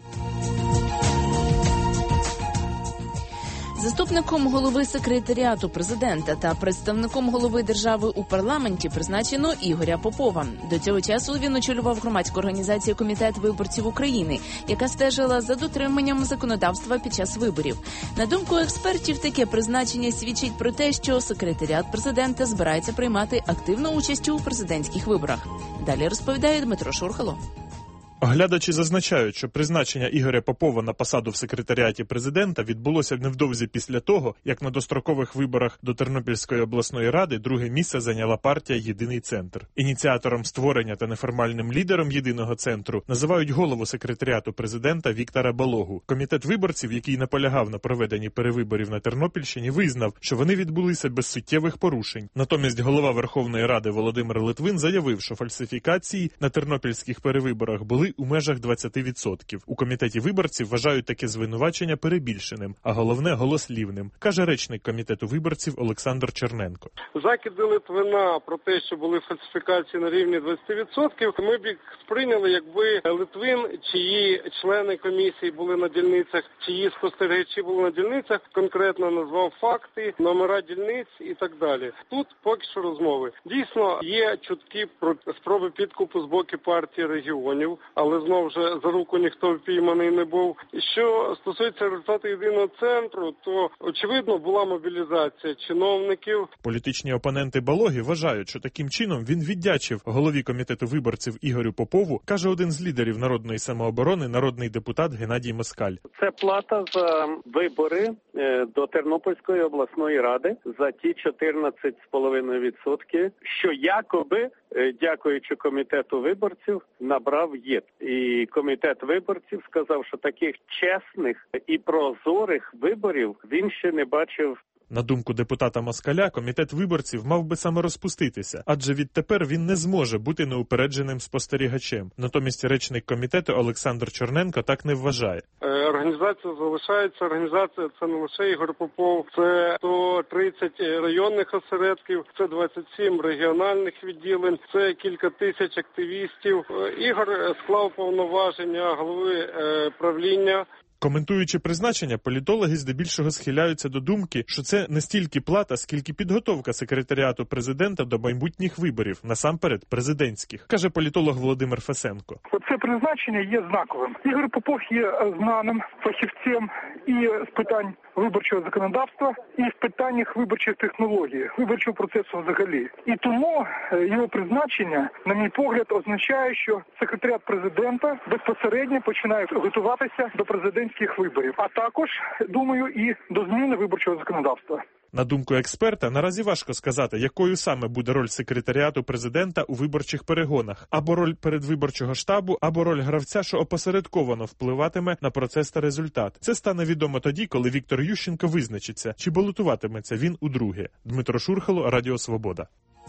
Заступником голови секретаріату президента та представником голови держави у парламенті призначено Ігоря Попова. До цього часу він очолював громадську організацію «Комітет виборців України», яка стежила за дотриманням законодавства під час виборів. На думку експертів, таке призначення свідчить про те, що секретаріат президента збирається приймати активну участь у президентських виборах. Далі розповідає Дмитро Шурхало. Оглядачі зазначають, що призначення Ігоря Попова на посаду в секретаріаті президента відбулося невдовзі після того, як на дострокових виборах до Тернопільської обласної ради друге місце зайняла партія «Єдиний центр». Ініціатором створення та неформальним лідером «Єдиного центру» називають голову секретаріату президента Віктора Балогу. Комітет виборців, який наполягав на проведенні перевиборів на Тернопільщині, визнав, що вони відбулися без суттєвих порушень. Натомість голова Верховної Ради Володимир Литвин заявив, що фальсифікації на тернопільських перевиборах були були у межах двадцять відсотків. У комітеті виборців вважають таке звинувачення перебільшеним, а головне голослівним, каже речник комітету виборців Олександр Черненко. Закиди Литвина про те, що були фальсифікації на рівні двадцять відсотків, ми б їх сприйняли, якби Литвин, чиї члени комісії були на дільницях, чиї спостерігачі були на дільницях, конкретно назвав факти, номера дільниць і так далі. Тут поки що розмови. Дійсно, є чутки про спроби підкупу з боку партії регіонів, але знову ж за руку ніхто впійманий не був. Що стосується результату єдиного центру, то очевидно була мобілізація чиновників. Політичні опоненти Балоги вважають, що таким чином він віддячив голові комітету виборців Ігорю Попову, каже один з лідерів народної самооборони, народний депутат Геннадій Москаль. Це плата за вибори до Тернопільської обласної ради за ті чотирнадцять з половиною відсотків, що якоби, дякуючи комітету виборців, набрав ЄД. І комітет виборців сказав, що таких чесних і прозорих виборів він ще не бачив. На думку депутата Москаля, комітет виборців мав би саме розпуститися, адже відтепер він не зможе бути неупередженим спостерігачем. Натомість речник комітету Олександр Черненко так не вважає. Організація залишається. Організація – це не лише Ігор Попов, це сто тридцять районних осередків, це двадцять сім регіональних відділень, це кілька тисяч активістів. Ігор склав повноваження голови правління. Коментуючи призначення, політологи здебільшого схиляються до думки, що це не стільки плата, скільки підготовка секретаріату президента до майбутніх виборів, насамперед президентських, каже політолог Володимир Фесенко. Це призначення є знаковим. Ігор Попов є знаним фахівцем і з питань виборчого законодавства, і в питаннях виборчих технологій, виборчого процесу взагалі. І тому його призначення, на мій погляд, означає, що секретаріат президента безпосередньо починає готуватися до президентських виборів, а також, думаю, і до зміни виборчого законодавства. На думку експерта, наразі важко сказати, якою саме буде роль секретаріату президента у виборчих перегонах. Або роль передвиборчого штабу, або роль гравця, що опосередковано впливатиме на процес та результат. Це стане відомо тоді, коли Віктор Ющенко визначиться, чи балотуватиметься він удруге. Дмитро Шурхало, Радіо Свобода.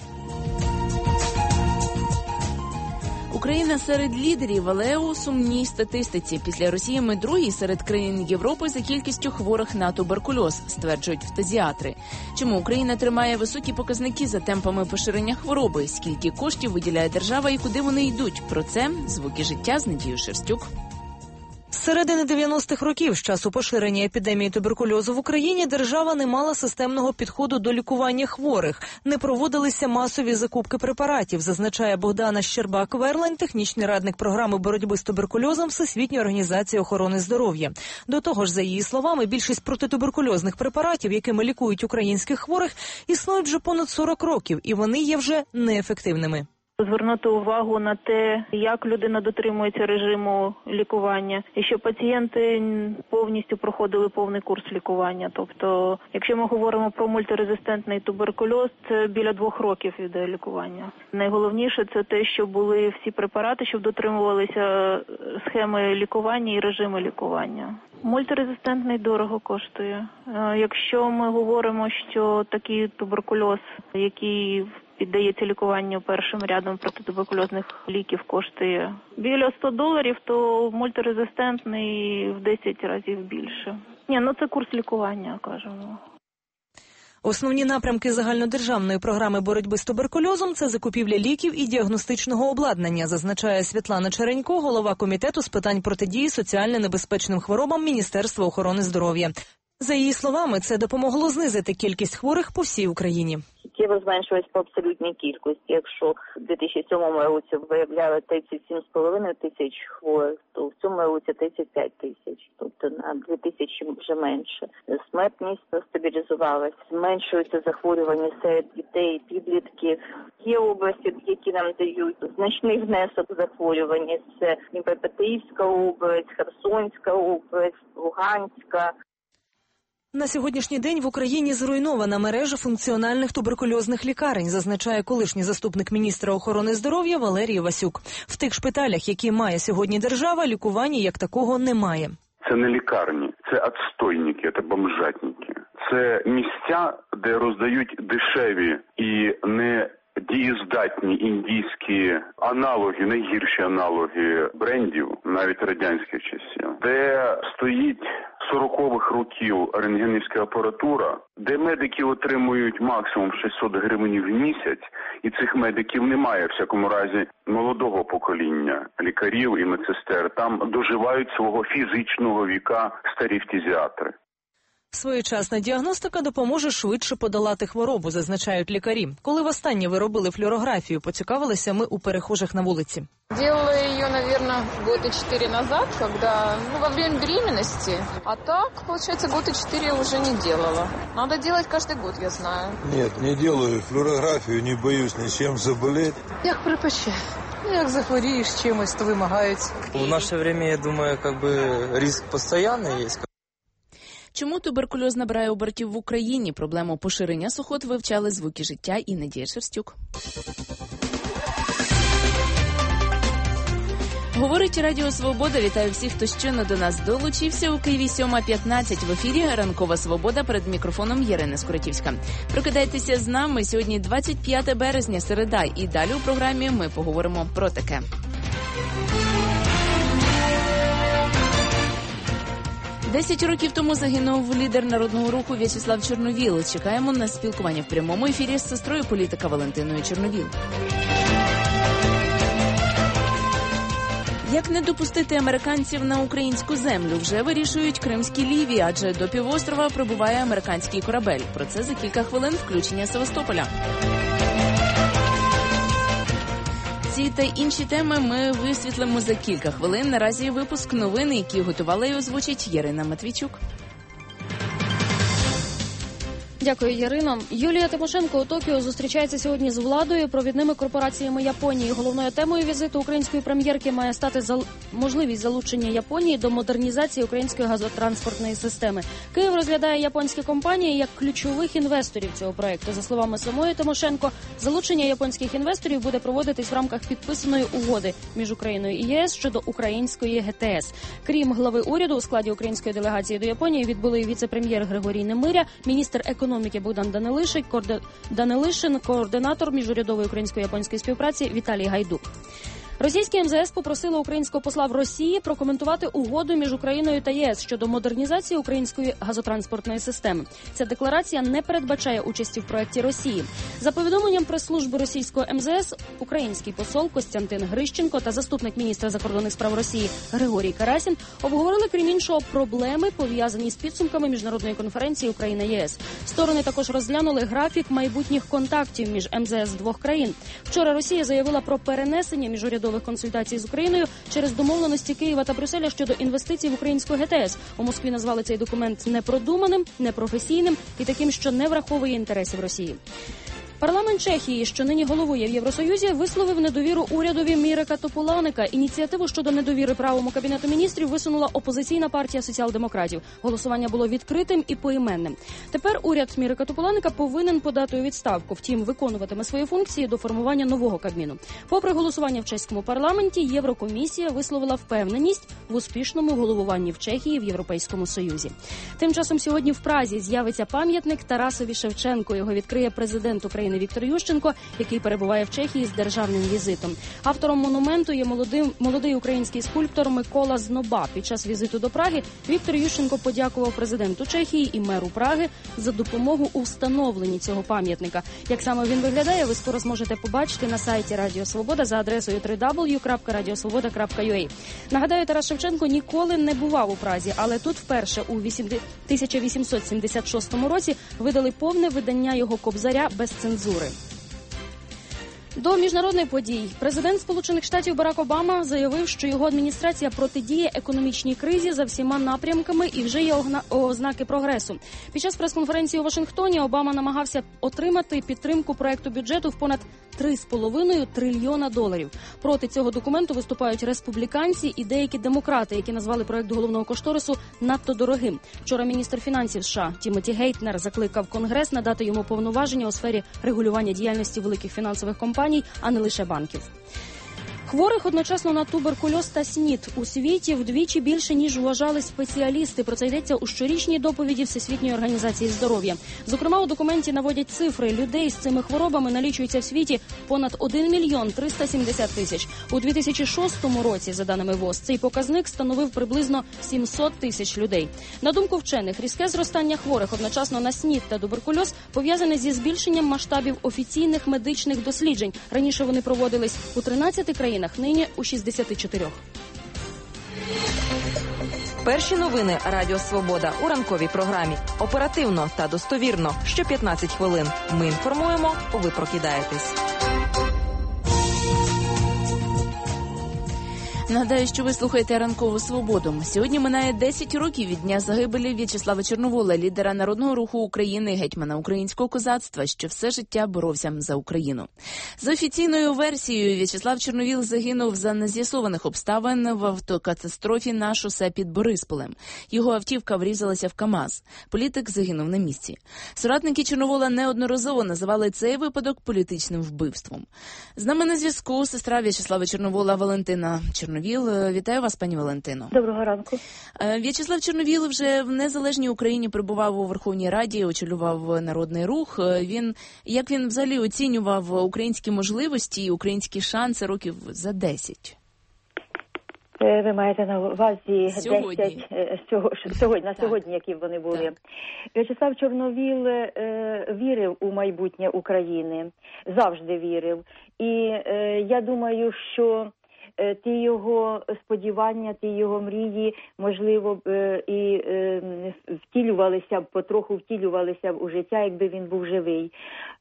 Україна серед лідерів, але у сумній статистиці. Після Росії ми другі серед країн Європи за кількістю хворих на туберкульоз, стверджують фтизіатри. Чому Україна тримає високі показники за темпами поширення хвороби? Скільки коштів виділяє держава і куди вони йдуть? Про це «Звуки життя» з Надією Шерстюк. З середини дев'яностих років, з часу поширення епідемії туберкульозу в Україні, держава не мала системного підходу до лікування хворих. Не проводилися масові закупки препаратів, зазначає Богдана Щербак-Верлань, технічний радник програми боротьби з туберкульозом Всесвітньої організації охорони здоров'я. До того ж, за її словами, більшість протитуберкульозних препаратів, якими лікують українських хворих, існують вже понад сорок років, і вони є вже неефективними. Звернути увагу на те, як людина дотримується режиму лікування, і що пацієнти повністю проходили повний курс лікування. Тобто, якщо ми говоримо про мультирезистентний туберкульоз, це біля двох років іде лікування. Найголовніше це те, що були всі препарати, щоб дотримувалися схеми лікування і режими лікування. Мультирезистентний дорого коштує. Якщо ми говоримо, що такий туберкульоз, який піддається лікуванню першим рядом протитуберкульозних ліків, коштує біля сто доларів, то мультирезистентний в десять разів більше. Ні, ну це курс лікування, кажемо. Основні напрямки загальнодержавної програми боротьби з туберкульозом – це закупівля ліків і діагностичного обладнання, зазначає Світлана Черенько, голова комітету з питань протидії соціально небезпечним хворобам Міністерства охорони здоров'я. За її словами, це допомогло знизити кількість хворих по всій Україні. Суттєво зменшилась по абсолютній кількості. Якщо в дві тисячі сьомому році виявляли тридцять сім з половиною тисяч хворих, то в цьому році тридцять п'ять тисяч, тобто на дві тисячі вже менше. Смертність стабілізувалась, зменшується захворювання серед дітей, підлітків. Є області, які нам дають значний внесок захворювання. Це Дніпропетровська область, Херсонська область, Луганська. На сьогоднішній день в Україні зруйнована мережа функціональних туберкульозних лікарень, зазначає колишній заступник міністра охорони здоров'я Валерій Васюк. В тих шпиталях, які має сьогодні держава, лікування як такого немає. Це не лікарні, це відстойники, це бомжатники. Це місця, де роздають дешеві і не дієздатні індійські аналоги, найгірші аналоги брендів, навіть радянських часів, де стоїть сорокових років рентгенівська апаратура, де медики отримують максимум шістсот гривень в місяць, і цих медиків немає, в всякому разі, молодого покоління лікарів і медсестер. Там доживають свого фізичного віка старі фтизіатри. Своєчасна діагностика допоможе швидше подолати хворобу, зазначають лікарі. Коли востаннє ви робили флюорографію, поцікавилися ми у перехожих на вулиці. Делала ее, наверное, года четыре назад, когда, ну, во время беременности. А так, получается, года четыре уже не делала. Надо делать каждый год, я знаю. Нет, не делаю флюорографию, не боюсь ничем заболеть. Як припече. Як захворієш чимось, то вимагають. В наше время, я думаю, как бы риск постоянный есть. Чому туберкульоз набирає обертів в Україні? Проблему поширення сухот вивчали «Звуки життя» і Надія Шерстюк. Говорить Радіо Свобода. Вітаю всіх, хто щойно до нас долучився. У Києві сьома п'ятнадцять в ефірі «Ранкова Свобода», перед мікрофоном Ірина Скоротівська. Прокидайтеся з нами. Сьогодні двадцять п'яте березня, середа. І далі у програмі ми поговоримо про таке. Десять років тому загинув лідер народного руху В'ячеслав Чорновіл. Чекаємо на спілкування в прямому ефірі з сестрою політика Валентиною Чорновіл. Як не допустити американців на українську землю? Вже вирішують кримські ліві, адже до півострова прибуває американський корабель. Про це за кілька хвилин включення Севастополя. Ці та інші теми ми висвітлимо за кілька хвилин. Наразі випуск новин, які готувала і озвучить Ярина Матвійчук. Дякую, Ярино. Юлія Тимошенко у Токіо зустрічається сьогодні з владою, провідними корпораціями Японії. Головною темою візиту української прем'єрки має стати зал... можливість залучення Японії до модернізації української газотранспортної системи. Київ розглядає японські компанії як ключових інвесторів цього проєкту. За словами самої Тимошенко, залучення японських інвесторів буде проводитись в рамках підписаної угоди між Україною і ЄС щодо української ГТС. Крім глави уряду, у складі української делегації до Японії відбули віце-прем'єр Григорій Немиря, міністр економіки економіки Богдан Данилишин, коорди... Данилишин, координатор міжурядової українсько-японської співпраці Віталій Гайдук. Російське ем зе ес попросило українського посла в Росії прокоментувати угоду між Україною та ЄС щодо модернізації української газотранспортної системи. Ця декларація не передбачає участі в проєкті Росії. За повідомленням прес-служби російського ем зе ес, український посол Костянтин Грищенко та заступник міністра закордонних справ Росії Григорій Карасін обговорили, крім іншого, проблеми, пов'язані з підсумками міжнародної конференції Україна-ЄС. Сторони також розглянули графік майбутніх контактів між ем зе ес двох країн. Вчора Росія заявила про перенесення міжурядових консультацій з Україною через домовленості Києва та Брюсселя щодо інвестицій в українську ГТС. У Москві назвали цей документ непродуманим, непрофесійним і таким, що не враховує інтересів Росії. Парламент Чехії, що нині головує в Євросоюзі, висловив недовіру урядові Мірека Тополаника. Ініціативу щодо недовіри правому Кабінету міністрів висунула опозиційна партія соціал-демократів. Голосування було відкритим і поіменним. Тепер уряд Мірека Тополаника повинен подати у відставку. Втім, виконуватиме свої функції до формування нового Кабміну. Попри голосування в чеському парламенті, Єврокомісія висловила впевненість в успішному головуванні в Чехії в Європейському Союзі. Тим часом сьогодні в Празі з'явиться пам'ятник Тарасові Шевченку. Його відкриє президент України Віктор Ющенко, який перебуває в Чехії з державним візитом. Автором монументу є молодий, молодий український скульптор Микола Зноба. Під час візиту до Праги Віктор Ющенко подякував президенту Чехії і меру Праги за допомогу у встановленні цього пам'ятника. Як саме він виглядає, ви скоро зможете побачити на сайті Радіо Свобода за адресою дабл ю дабл ю дабл ю крапка радіосвобода крапка ю а. Нагадаю, Тарас Шевченко ніколи не бував у Празі, але тут вперше у тисяча вісімсот сімдесят шостому році видали повне видання його «Кобзаря» без цензури. До міжнародних подій. Президент Сполучених Штатів Барак Обама заявив, що його адміністрація протидіє економічній кризі за всіма напрямками і вже є ознаки прогресу. Під час прес-конференції у Вашингтоні Обама намагався отримати підтримку проекту бюджету в понад три з половиною трильйона доларів. Проти цього документу виступають республіканці і деякі демократи, які назвали проект головного кошторису надто дорогим. Вчора міністр фінансів США Тімоті Гейтнер закликав Конгрес надати йому повноваження у сфері регулювання діяльності великих фінансових компаній, а не лише банків. Хворих одночасно на туберкульоз та СНІД у світі вдвічі більше, ніж вважали спеціалісти. Про це йдеться у щорічній доповіді Всесвітньої організації здоров'я. Зокрема, у документі наводять цифри. Людей з цими хворобами налічується в світі понад один мільйон триста сімдесят тисяч. У дві тисячі шостому році, за даними ВОЗ, цей показник становив приблизно сімсот тисяч людей. На думку вчених, різке зростання хворих одночасно на СНІД та туберкульоз пов'язане зі збільшенням масштабів офіційних медичних досліджень. Раніше вони проводились у тринадцяти країнах, нині у шістдесяти чотирьох. Перші новини Радіо Свобода у ранковій програмі. Оперативно та достовірно. Що п'ятнадцять хвилин. Ми інформуємо, ви прокидаєтесь. Нагадаю, що ви слухаєте «Ранкову свободу». Сьогодні минає десять років від дня загибелі В'ячеслава Чорновола, лідера Народного руху України, гетьмана українського козацтва, що все життя боровся за Україну. За офіційною версією, В'ячеслав Чорновіл загинув за нез'ясованих обставин в автокатастрофі на шосе під Борисполем. Його автівка врізалася в КАМАЗ. Політик загинув на місці. Соратники Чорновола неодноразово називали цей випадок політичним вбивством. З нами на зв'язку сестра В'ячеслава Чорновола Валентина Чорновіл. Вітаю вас, пані Валентино. Доброго ранку. В'ячеслав Чорновіл вже в незалежній Україні перебував у Верховній Раді, очолював Народний рух. Він, як він взагалі оцінював українські можливості і українські шанси років за десять? Ви маєте на увазі сьогодні. десять, сьогодні, на так. сьогодні, які вони були. Так. В'ячеслав Чорновіл е, вірив у майбутнє України, завжди вірив. І е, я думаю, що ті його сподівання, ті його мрії, можливо, б і втілювалися б, потроху втілювалися б у життя, якби він був живий.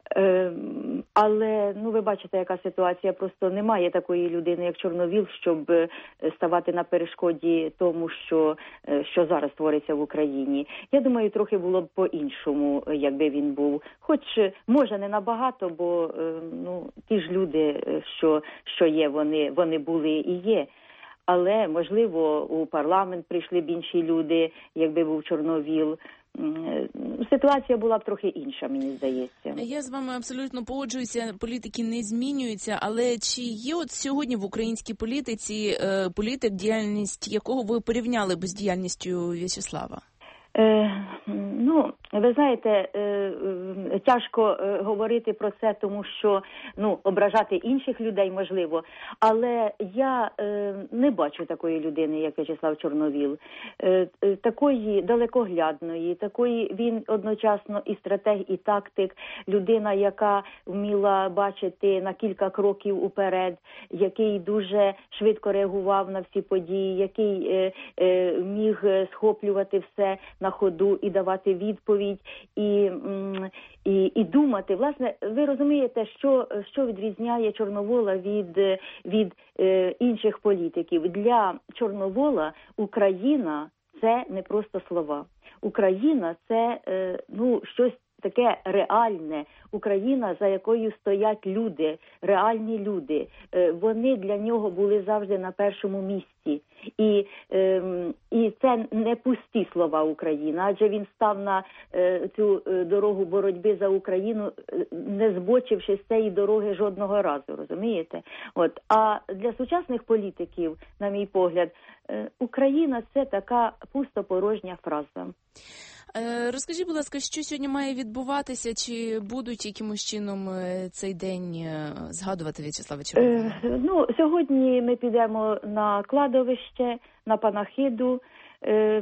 Але, ну, ви бачите, яка ситуація, просто немає такої людини, як Чорновіл, щоб ставати на перешкоді тому, що, що зараз твориться в Україні. Я думаю, трохи було б по-іншому, якби він був. Хоч, може, не набагато, бо, ну, ті ж люди, що, що є, вони, вони були і є. Але, можливо, у парламент прийшли б інші люди, якби був Чорновіл. Ситуація була б трохи інша, мені здається. Я з вами абсолютно погоджуюся, політики не змінюються, але чи є от сьогодні в українській політиці е, політик, діяльність якого ви порівняли б з діяльністю В'ячеслава? Е, ну, ви знаєте, е, е, тяжко е, говорити про це, тому що, ну, ображати інших людей можливо, але я е, не бачу такої людини, як В'ячеслав Чорновіл, е, е, такої далекоглядної, такої, він одночасно і стратег, і тактик, людина, яка вміла бачити на кілька кроків уперед, який дуже швидко реагував на всі події, який е, е, міг схоплювати все на ходу і давати відповідь, і, і, і думати. Власне, ви розумієте, що, що відрізняє Чорновола від, від е, інших політиків. Для Чорновола Україна – це не просто слова. Україна – це е, ну, щось таке реальне. Україна, за якою стоять люди, реальні люди. Е, вони для нього були завжди на першому місці. І, е, і це не пусті слова Україна, адже він став на е, цю дорогу боротьби за Україну, не збочивши з цієї дороги жодного разу, розумієте? От. А для сучасних політиків, на мій погляд, е, Україна – це така пустопорожня фраза. Розкажіть, будь ласка, що сьогодні має відбуватися? Чи будуть якимось чином цей день згадувати В'ячеслава Чорновола? Е, ну, сьогодні ми підемо на кладовище, на панахиду. Е,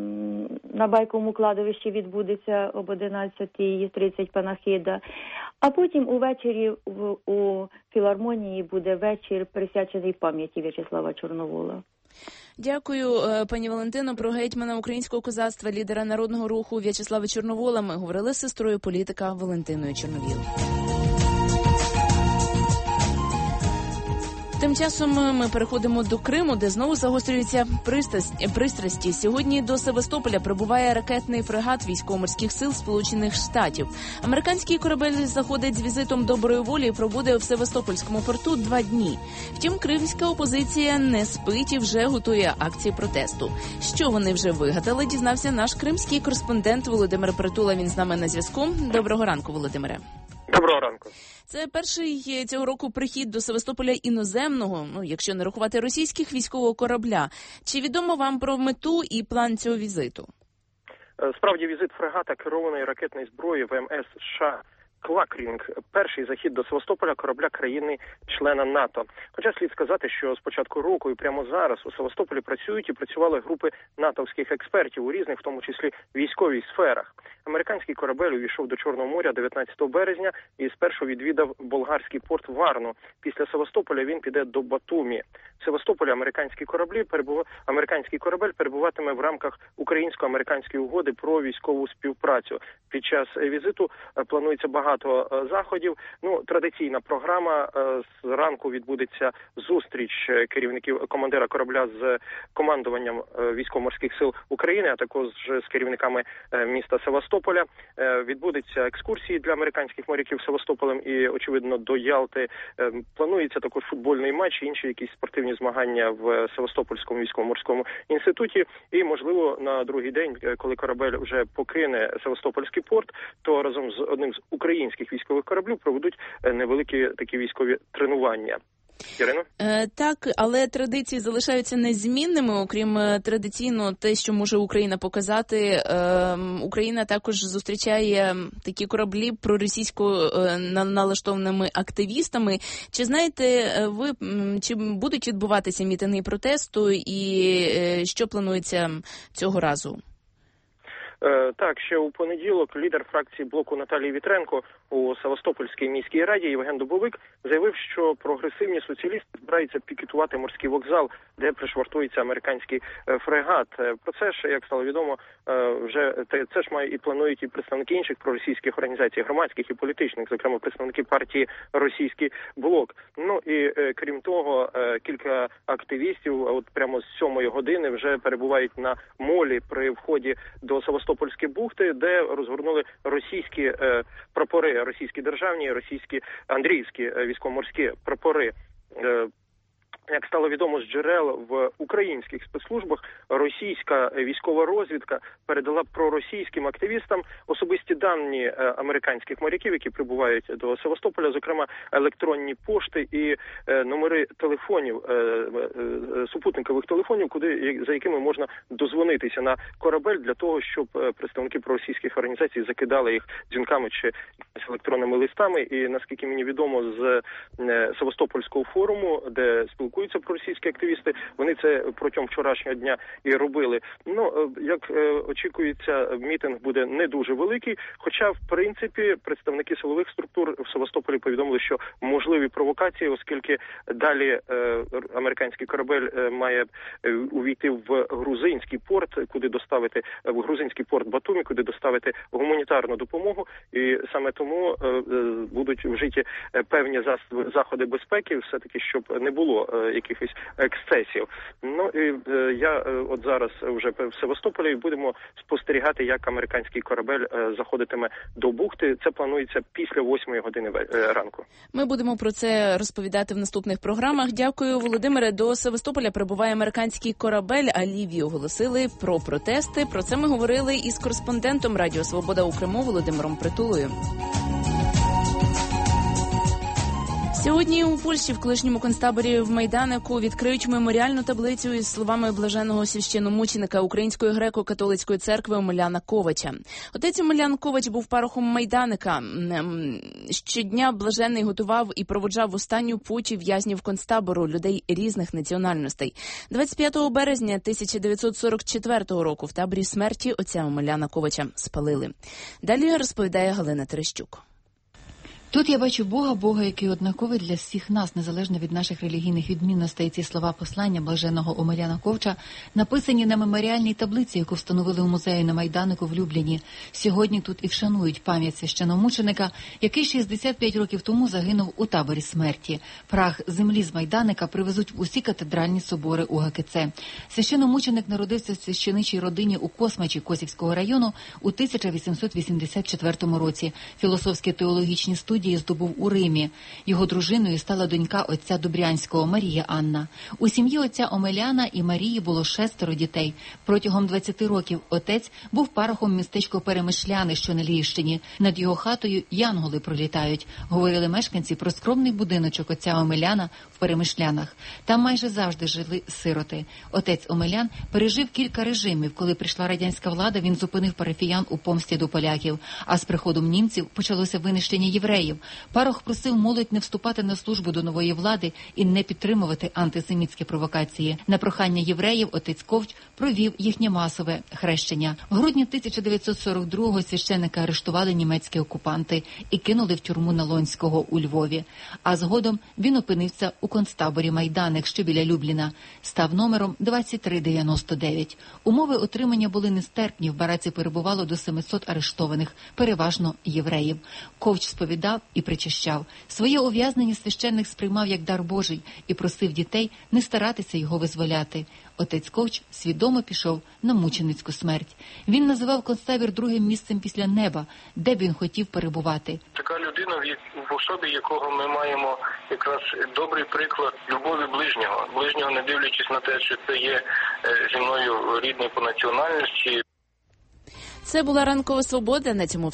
на Байковому кладовищі відбудеться об одинадцята тридцять панахида. А потім увечері в, у філармонії буде вечір, присвячений пам'яті В'ячеслава Чорновола. Дякую, пані Валентино. Про гетьмана українського козацтва, лідера Народного руху В'ячеслава Чорновола ми говорили з сестрою політика Валентиною Чорновіл. Тим часом ми переходимо до Криму, де знову загострюються пристрасті. Сьогодні до Севастополя прибуває ракетний фрегат військово-морських сил Сполучених Штатів. Американський корабель заходить з візитом доброї волі і пробуде в Севастопольському порту два дні. Втім, кримська опозиція не спить і вже готує акції протесту. Що вони вже вигадали, дізнався наш кримський кореспондент Володимир Притула. Він з нами на зв'язку. Доброго ранку, Володимире. Доброго ранку. Це перший цього року прихід до Севастополя іноземного, ну, якщо не рахувати російських, військового корабля. Чи відомо вам про мету і план цього візиту? Справді, візит фрегата керованої ракетної зброї ВМС США «Клакрінг» – перший захід до Севастополя корабля країни-члена НАТО. Хоча слід сказати, що з початку року і прямо зараз у Севастополі працюють і працювали групи натовських експертів у різних, в тому числі військових сферах. Американський корабель увійшов до Чорного моря дев'ятнадцятого березня і спершу відвідав болгарський порт Варну. Після Севастополя він піде до Батумі. В Севастополі американські кораблі перебув... американський корабель перебуватиме в рамках українсько-американської угоди про військову співпрацю. Під час візиту планується багато заходів. Ну, традиційна програма. Зранку відбудеться зустріч керівників командира корабля з командуванням військово-морських сил України, а також з керівниками міста Севастополя. Відбудеться екскурсії для американських моряків Севастополем і, очевидно, до Ялти. Планується також футбольний матч і інші якісь спортивні змагання в Севастопольському військово-морському інституті. І, можливо, на другий день, коли корабель вже покине Севастопольський порт, то разом з одним з українських військових кораблів проведуть невеликі такі військові тренування. Ірино? Е, так, але традиції залишаються незмінними, окрім традиційно те, що може Україна показати. Е, Україна також зустрічає такі кораблі проросійсько е, налаштованими активістами. Чи знаєте ви, чи будуть відбуватися мітинги протесту і е, що планується цього разу? Так, ще у понеділок лідер фракції блоку Наталії Вітренко у Севастопольській міській раді Євген Дубовик заявив, що прогресивні соціалісти збираються пікетувати морський вокзал, де пришвартується американський фрегат. Про це ж, як стало відомо, вже це ж має і планують і представники інших проросійських організацій, громадських і політичних, зокрема представники партії «Російський блок». Ну і крім того, кілька активістів от прямо з сьомої години вже перебувають на молі при вході до Севастопольської бухти, де розгорнули російські е, прапори, російські державні, російські андріївські е, військово-морські прапори. Е, Як стало відомо з джерел в українських спецслужбах, російська військова розвідка передала проросійським активістам особисті дані американських моряків, які прибувають до Севастополя, зокрема електронні пошти і номери телефонів, супутникових телефонів, куди за якими можна дозвонитися на корабель для того, щоб представники проросійських організацій закидали їх дзвінками чи електронними листами. І наскільки мені відомо з Севастопольського форуму, де спілкуються проросійські активісти, вони це протягом вчорашнього дня і робили. Ну, як е, очікується, мітинг буде не дуже великий, хоча, в принципі, представники силових структур в Севастополі повідомили, що можливі провокації, оскільки далі е, американський корабель е, має е, увійти в грузинський порт, куди доставити, в грузинський порт Батумі, куди доставити гуманітарну допомогу, і саме тому е, е, будуть вжиті певні заходи безпеки, все-таки, щоб не було е, якихось ексцесів. Ну, і е, я е, от зараз вже в Севастополі і будемо спостерігати, як американський корабель е, заходитиме до бухти. Це планується після восьмої години е, ранку. Ми будемо про це розповідати в наступних програмах. Дякую, Володимире. До Севастополя прибуває американський корабель, а Лівії оголосили про протести. Про це ми говорили із кореспондентом Радіо Свобода у Криму Володимиром Притулою. Сьогодні у Польщі в колишньому концтаборі в Майданику відкриють меморіальну таблицю із словами блаженого священномученика Української греко-католицької церкви Омеляна Ковача. Отець Омелян Ковач був парохом Майданика. Щодня блажений готував і проводжав в останню путь в'язнів концтабору, людей різних національностей. двадцять п'ятого березня тисяча дев'ятсот сорок четвертого року в таборі смерті отця Омеляна Ковача спалили. Далі розповідає Галина Терещук. Тут я бачу Бога, Бога, який однаковий для всіх нас, незалежно від наших релігійних відмінностей. Ці слова послання блаженого Омеляна Ковча написані на меморіальній таблиці, яку встановили у музеї на Майданику в Любліні. Сьогодні тут і вшанують пам'ять священомученика, який шістдесят п'ять років тому загинув у таборі смерті. Прах землі з Майданика привезуть в усі катедральні собори У Ге Ке Це. Священомученик народився в священичій родині у Космачі Косівського району у тисяча вісімсот вісімдесят четвертому році. Філософські теологічні студії правосуддя і здобув у Римі. Його дружиною стала донька отця Добрянського Марія Анна. У сім'ї отця Омеляна і Марії було шестеро дітей. Протягом двадцяти років отець був парохом містечко Перемишляни, що на Львівщині. Над його хатою янголи пролітають, говорили мешканці про скромний будиночок отця Омеляна в Перемишлянах. Там майже завжди жили сироти. Отець Омелян пережив кілька режимів. Коли прийшла радянська влада, він зупинив парафіян у помсті до поляків. А з приходом німців почалося винищення євреїв. Парох просив молодь не вступати на службу до нової влади і не підтримувати антисемітські провокації. На прохання євреїв отець Ковч провів їхнє масове хрещення. В грудні тисяча дев'ятсот сорок другого священника арештували німецькі окупанти і кинули в тюрму Налонського у Львові. А згодом він опинився у концтаборі Майданик, що біля Любліна. Став номером двадцять три дев'яносто дев'ять. Умови отримання були нестерпні. В бараці перебувало до семисот арештованих, переважно євреїв. Ковч сповідав і причащав. Своє ув'язнення священник сприймав як дар Божий і просив дітей не старатися його визволяти. Отець Ковч свідомо пішов на мученицьку смерть. Він називав концтабір другим місцем після неба, де б він хотів перебувати. Така людина, в особі якого ми маємо якраз добрий приклад любові ближнього. Ближнього, не дивлячись на те, що це є зі мною рідний по національності. Це була ранкова свобода. На цьому